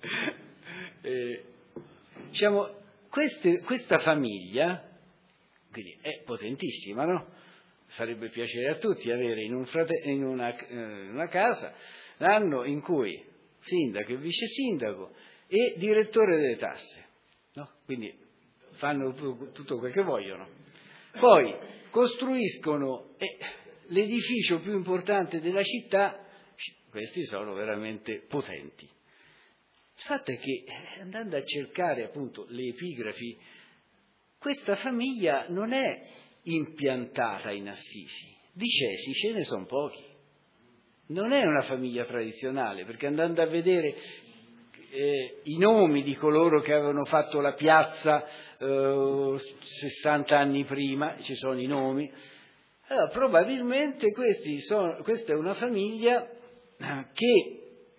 Diciamo, questa famiglia, quindi è potentissima, no? Farebbe piacere a tutti avere in una casa l'anno in cui sindaco e vice sindaco e direttore delle tasse, no? Quindi fanno tutto quel che vogliono. Poi costruiscono l'edificio più importante della città, questi sono veramente potenti. Il fatto è che andando a cercare appunto le epigrafi, questa famiglia non è impiantata in Assisi, di cesi ce ne sono pochi. Non è una famiglia tradizionale, perché andando a vedere i nomi di coloro che avevano fatto la piazza 60 anni prima, ci sono i nomi, allora probabilmente questa è una famiglia che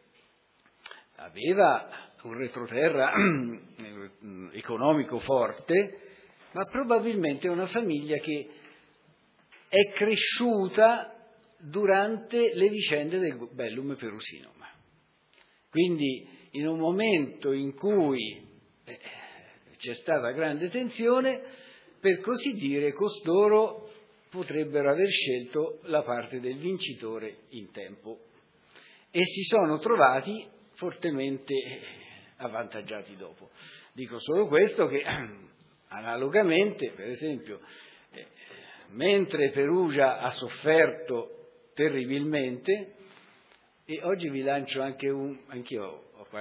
aveva un retroterra economico forte, ma probabilmente è una famiglia che è cresciuta durante le vicende del Bellum Perusinum. Quindi in un momento in cui c'è stata grande tensione, per così dire, costoro potrebbero aver scelto la parte del vincitore in tempo e si sono trovati fortemente avvantaggiati dopo. Dico solo questo, che analogamente, per esempio, mentre Perugia ha sofferto terribilmente, e oggi vi lancio anche anch'io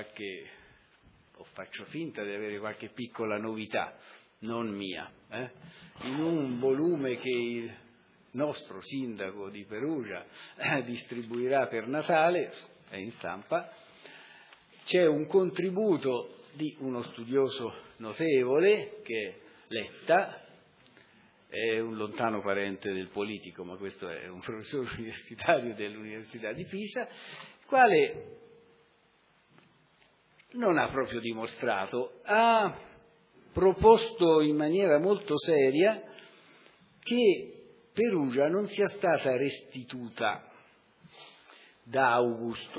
faccio finta di avere qualche piccola novità, non mia, in un volume che il nostro sindaco di Perugia distribuirà per Natale, è in stampa, c'è un contributo di uno studioso notevole che è Letta, è un lontano parente del politico, ma questo è un professore universitario dell'Università di Pisa, il quale non ha proprio dimostrato, ha proposto in maniera molto seria che Perugia non sia stata restituta da Augusto,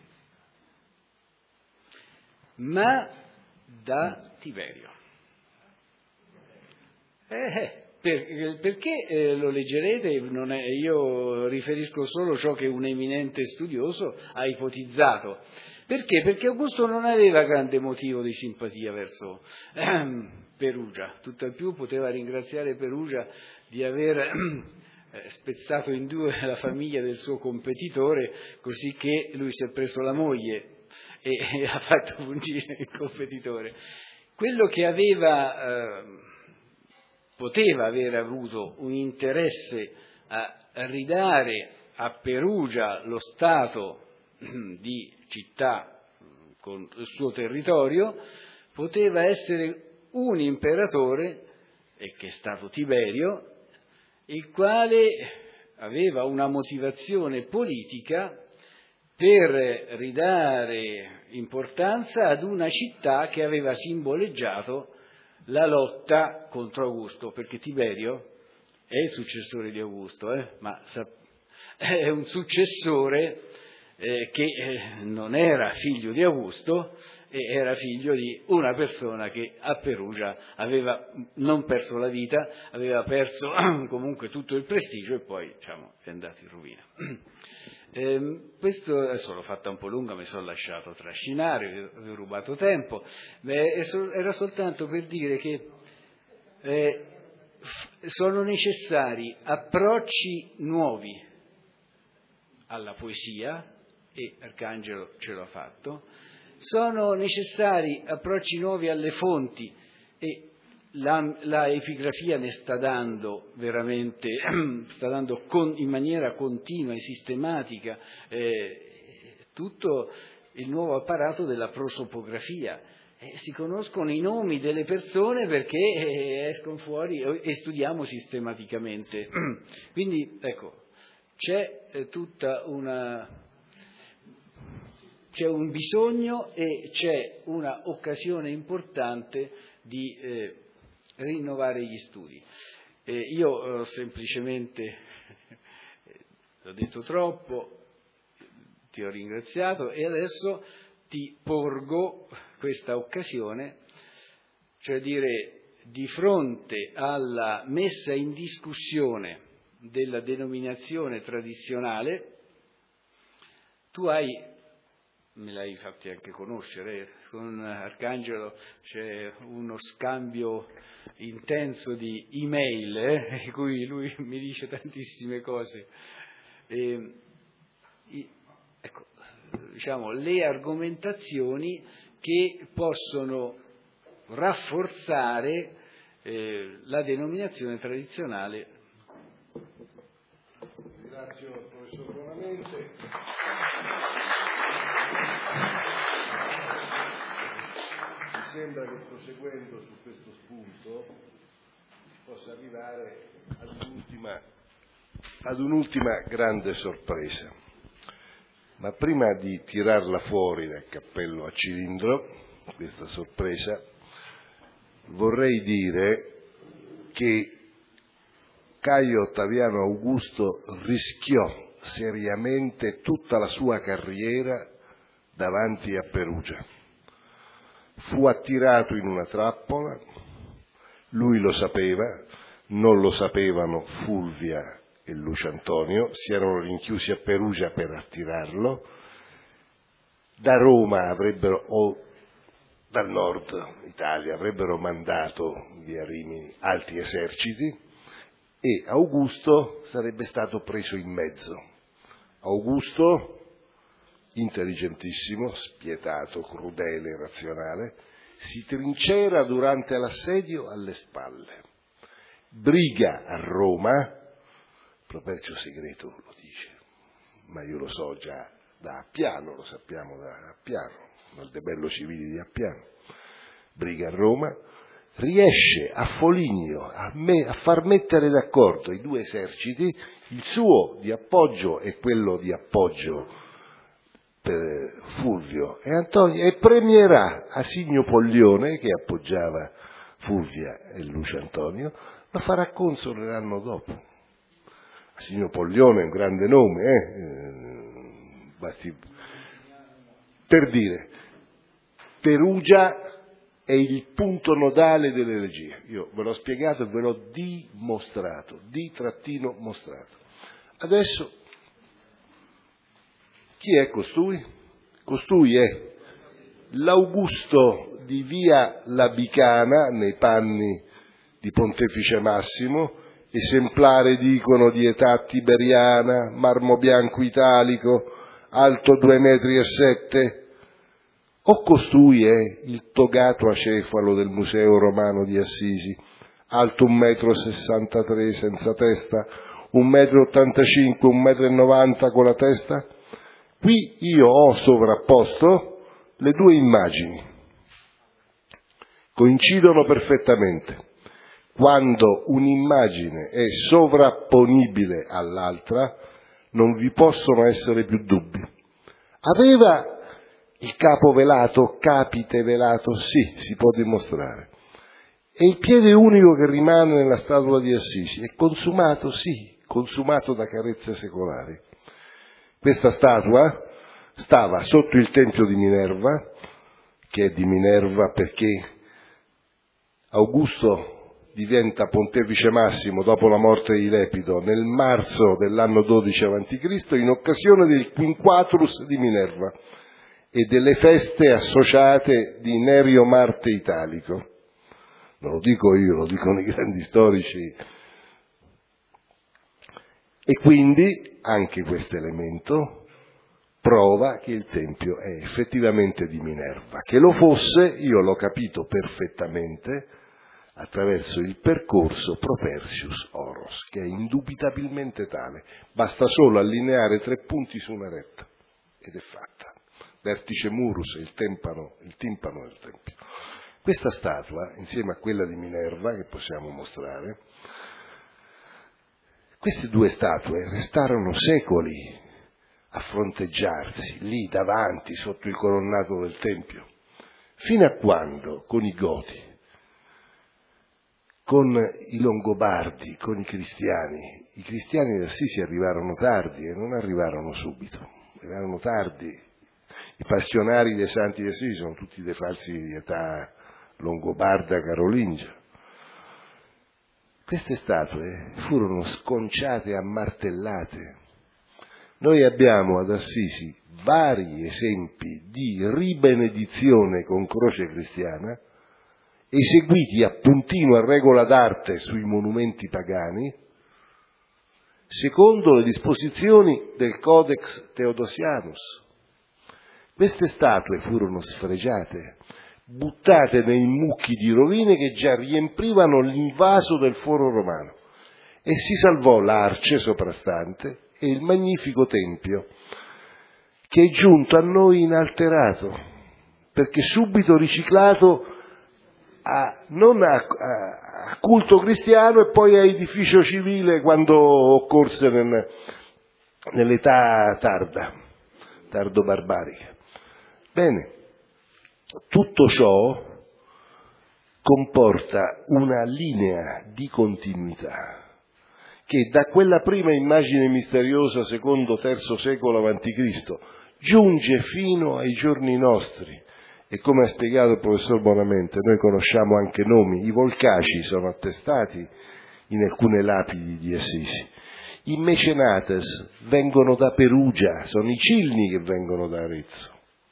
ma da Tiberio. Perché lo leggerete, io riferisco solo ciò che un eminente studioso ha ipotizzato. Perché? Perché Augusto non aveva grande motivo di simpatia verso Perugia, tutt'al più poteva ringraziare Perugia di aver spezzato in due la famiglia del suo competitore, così che lui si è preso la moglie e ha fatto fuggire il competitore. Quello che poteva aver avuto un interesse a ridare a Perugia lo stato di città con il suo territorio, poteva essere un imperatore, e che è stato Tiberio, il quale aveva una motivazione politica per ridare importanza ad una città che aveva simboleggiato la lotta contro Augusto, perché Tiberio è il successore di Augusto, ma è un successore che non era figlio di Augusto, e era figlio di una persona che a Perugia aveva non perso la vita, aveva perso comunque tutto il prestigio e poi è andato in rovina. Questo adesso l'ho fatta un po' lunga, mi sono lasciato trascinare, vi ho rubato tempo, era soltanto per dire che sono necessari approcci nuovi alla poesia, e Arcangelo ce l'ha fatto, sono necessari approcci nuovi alle fonti, e la epigrafia ne sta dando veramente, in maniera continua e sistematica tutto il nuovo apparato della prosopografia. Si conoscono i nomi delle persone perché escono fuori e studiamo sistematicamente. Quindi ecco, c'è un bisogno e c'è una occasione importante di rinnovare gli studi. Io semplicemente ho detto troppo, ti ho ringraziato e adesso ti porgo questa occasione, cioè dire, di fronte alla messa in discussione della denominazione tradizionale, tu me l'hai fatti anche conoscere, con Arcangelo c'è uno scambio intenso di email, in cui lui mi dice tantissime cose. Ecco, diciamo, le argomentazioni che possono rafforzare la denominazione tradizionale. Ringrazio il professor Bonamente. Mi sembra che proseguendo su questo spunto possa arrivare ad un'ultima grande sorpresa. Ma prima di tirarla fuori dal cappello a cilindro, questa sorpresa, vorrei dire che Caio Ottaviano Augusto rischiò seriamente tutta la sua carriera davanti a Perugia. Fu attirato in una trappola, lui lo sapeva, non lo sapevano Fulvia e Lucio Antonio, si erano rinchiusi a Perugia per attirarlo. Da Roma o dal nord Italia avrebbero mandato via Rimini altri eserciti e Augusto sarebbe stato preso in mezzo. Augusto, intelligentissimo, spietato, crudele, razionale, si trincera durante l'assedio alle spalle. Briga a Roma, proverbio segreto lo dice, ma io lo so già da Appiano, lo sappiamo da Appiano, nel De Bello Civili di Appiano. Briga a Roma, riesce a Foligno a far mettere d'accordo i due eserciti, il suo di appoggio e quello di appoggio per Fulvio e Antonio, e premierà Asinio Poglione, che appoggiava Fulvia e Lucio Antonio, lo farà console l'anno dopo. Asinio Poglione è un grande nome, per dire, Perugia è il punto nodale dell'eregia. Io ve l'ho spiegato e ve l'ho dimostrato, mostrato. Adesso, chi è costui? Costui è l'Augusto di via Labicana, nei panni di Pontefice Massimo, esemplare, dicono, di età tiberiana, marmo bianco italico, alto 2,7 metri, o costui è il togato acefalo del Museo Romano di Assisi, alto 1,63 metri senza testa, 1,85 metri, 1,90 metri con la testa? Qui io ho sovrapposto le due immagini, coincidono perfettamente. Quando un'immagine è sovrapponibile all'altra, non vi possono essere più dubbi. Aveva il capo velato, capite velato? Sì, si può dimostrare. È il piede unico che rimane nella statua di Assisi, è consumato, sì, consumato da carezze secolari. Questa statua stava sotto il tempio di Minerva, che è di Minerva perché Augusto diventa pontefice massimo dopo la morte di Lepido nel marzo dell'anno 12 a.C. in occasione del Quinquatrus di Minerva e delle feste associate di Nerio Marte Italico. Non lo dico io, lo dicono i grandi storici. E quindi anche questo elemento prova che il tempio è effettivamente di Minerva. Che lo fosse, io l'ho capito perfettamente attraverso il percorso Propertius-Oros, che è indubitabilmente tale. Basta solo allineare 3 punti su una retta ed è fatta. Vertice Murus, il timpano del tempio. Questa statua, insieme a quella di Minerva, che possiamo mostrare, queste 2 statue restarono secoli a fronteggiarsi, lì davanti, sotto il colonnato del Tempio, fino a quando, con i Goti, con i Longobardi, con i cristiani d'Assisi arrivarono tardi e non arrivarono subito, arrivarono tardi. I passionari dei santi di Assisi sono tutti dei falsi di età longobarda carolingia. Queste statue furono sconciate e ammartellate. Noi abbiamo ad Assisi vari esempi di ribenedizione con croce cristiana, eseguiti a puntino a regola d'arte sui monumenti pagani, secondo le disposizioni del Codex Theodosianus. Queste statue furono sfregiate, buttate nei mucchi di rovine che già riempivano l'invaso del foro romano, e si salvò l'arce soprastante e il magnifico tempio, che è giunto a noi inalterato, perché subito riciclato non a culto cristiano e poi a edificio civile quando occorse nell'età tardo-barbarica. Bene, tutto ciò comporta una linea di continuità che da quella prima immagine misteriosa secondo-terzo secolo a.C. giunge fino ai giorni nostri. E come ha spiegato il professor Bonamente, noi conosciamo anche nomi, i Volcaci sono attestati in alcune lapidi di Assisi, i Mecenates vengono da Perugia, sono i Cilni che vengono da Arezzo.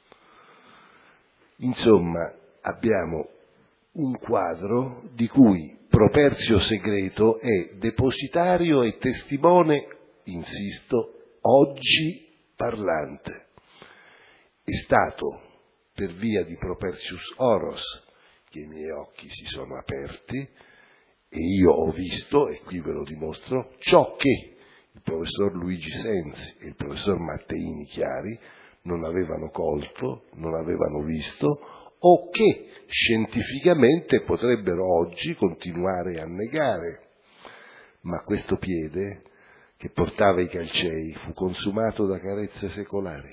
Insomma, abbiamo un quadro di cui Properzio Segreto è depositario e testimone, insisto, oggi parlante. È stato per via di Propertius Oros che i miei occhi si sono aperti e io ho visto, e qui ve lo dimostro, ciò che il professor Luigi Sensi e il professor Matteini Chiari non avevano colto, non avevano visto, o che scientificamente potrebbero oggi continuare a negare. Ma questo piede che portava i Calcei fu consumato da carezze secolari.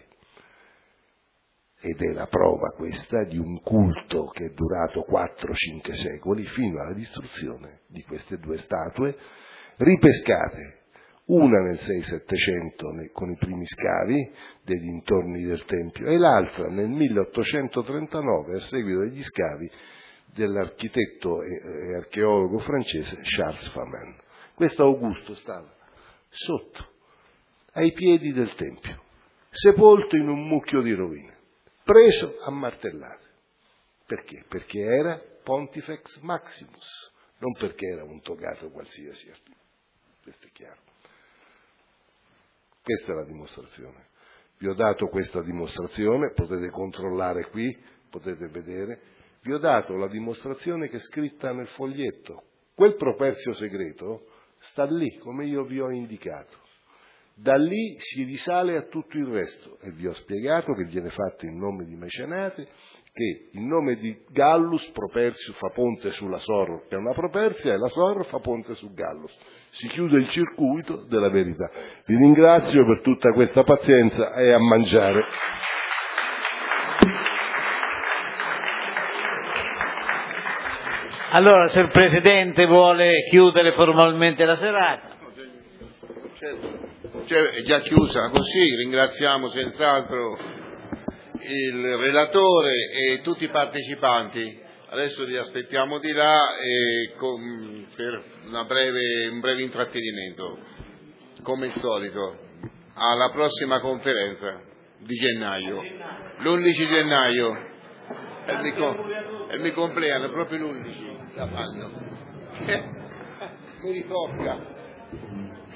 Ed è la prova questa di un culto che è durato 4-5 secoli fino alla distruzione di queste 2 statue ripescate, una nel 600-700 con i primi scavi dei dintorni del Tempio e l'altra nel 1839 a seguito degli scavi dell'architetto e archeologo francese Charles Famin. Questo Augusto stava sotto, ai piedi del Tempio, sepolto in un mucchio di rovine, preso a martellate. Perché? Perché era Pontifex Maximus, non perché era un togato qualsiasi. Questo è chiaro. Questa è la dimostrazione. Vi ho dato questa dimostrazione, potete controllare qui, potete vedere. Vi ho dato la dimostrazione che è scritta nel foglietto. Quel Properzio Segreto sta lì, come io vi ho indicato. Da lì si risale a tutto il resto e vi ho spiegato che viene fatto in nome di Mecenate, che il nome di Gallus, Propertius, fa ponte sulla Sor, che è una Properzia, e la Sor fa ponte su Gallus. Si chiude il circuito della verità. Vi ringrazio per tutta questa pazienza e a mangiare. Allora, se il Presidente vuole chiudere formalmente la serata. È già chiusa così, ringraziamo senz'altro il relatore e tutti i partecipanti. Adesso li aspettiamo di là per un breve intrattenimento, come il solito, alla prossima conferenza di gennaio, l'11 gennaio, è il mio compleanno, proprio l'11 la fanno. Mi ritocca.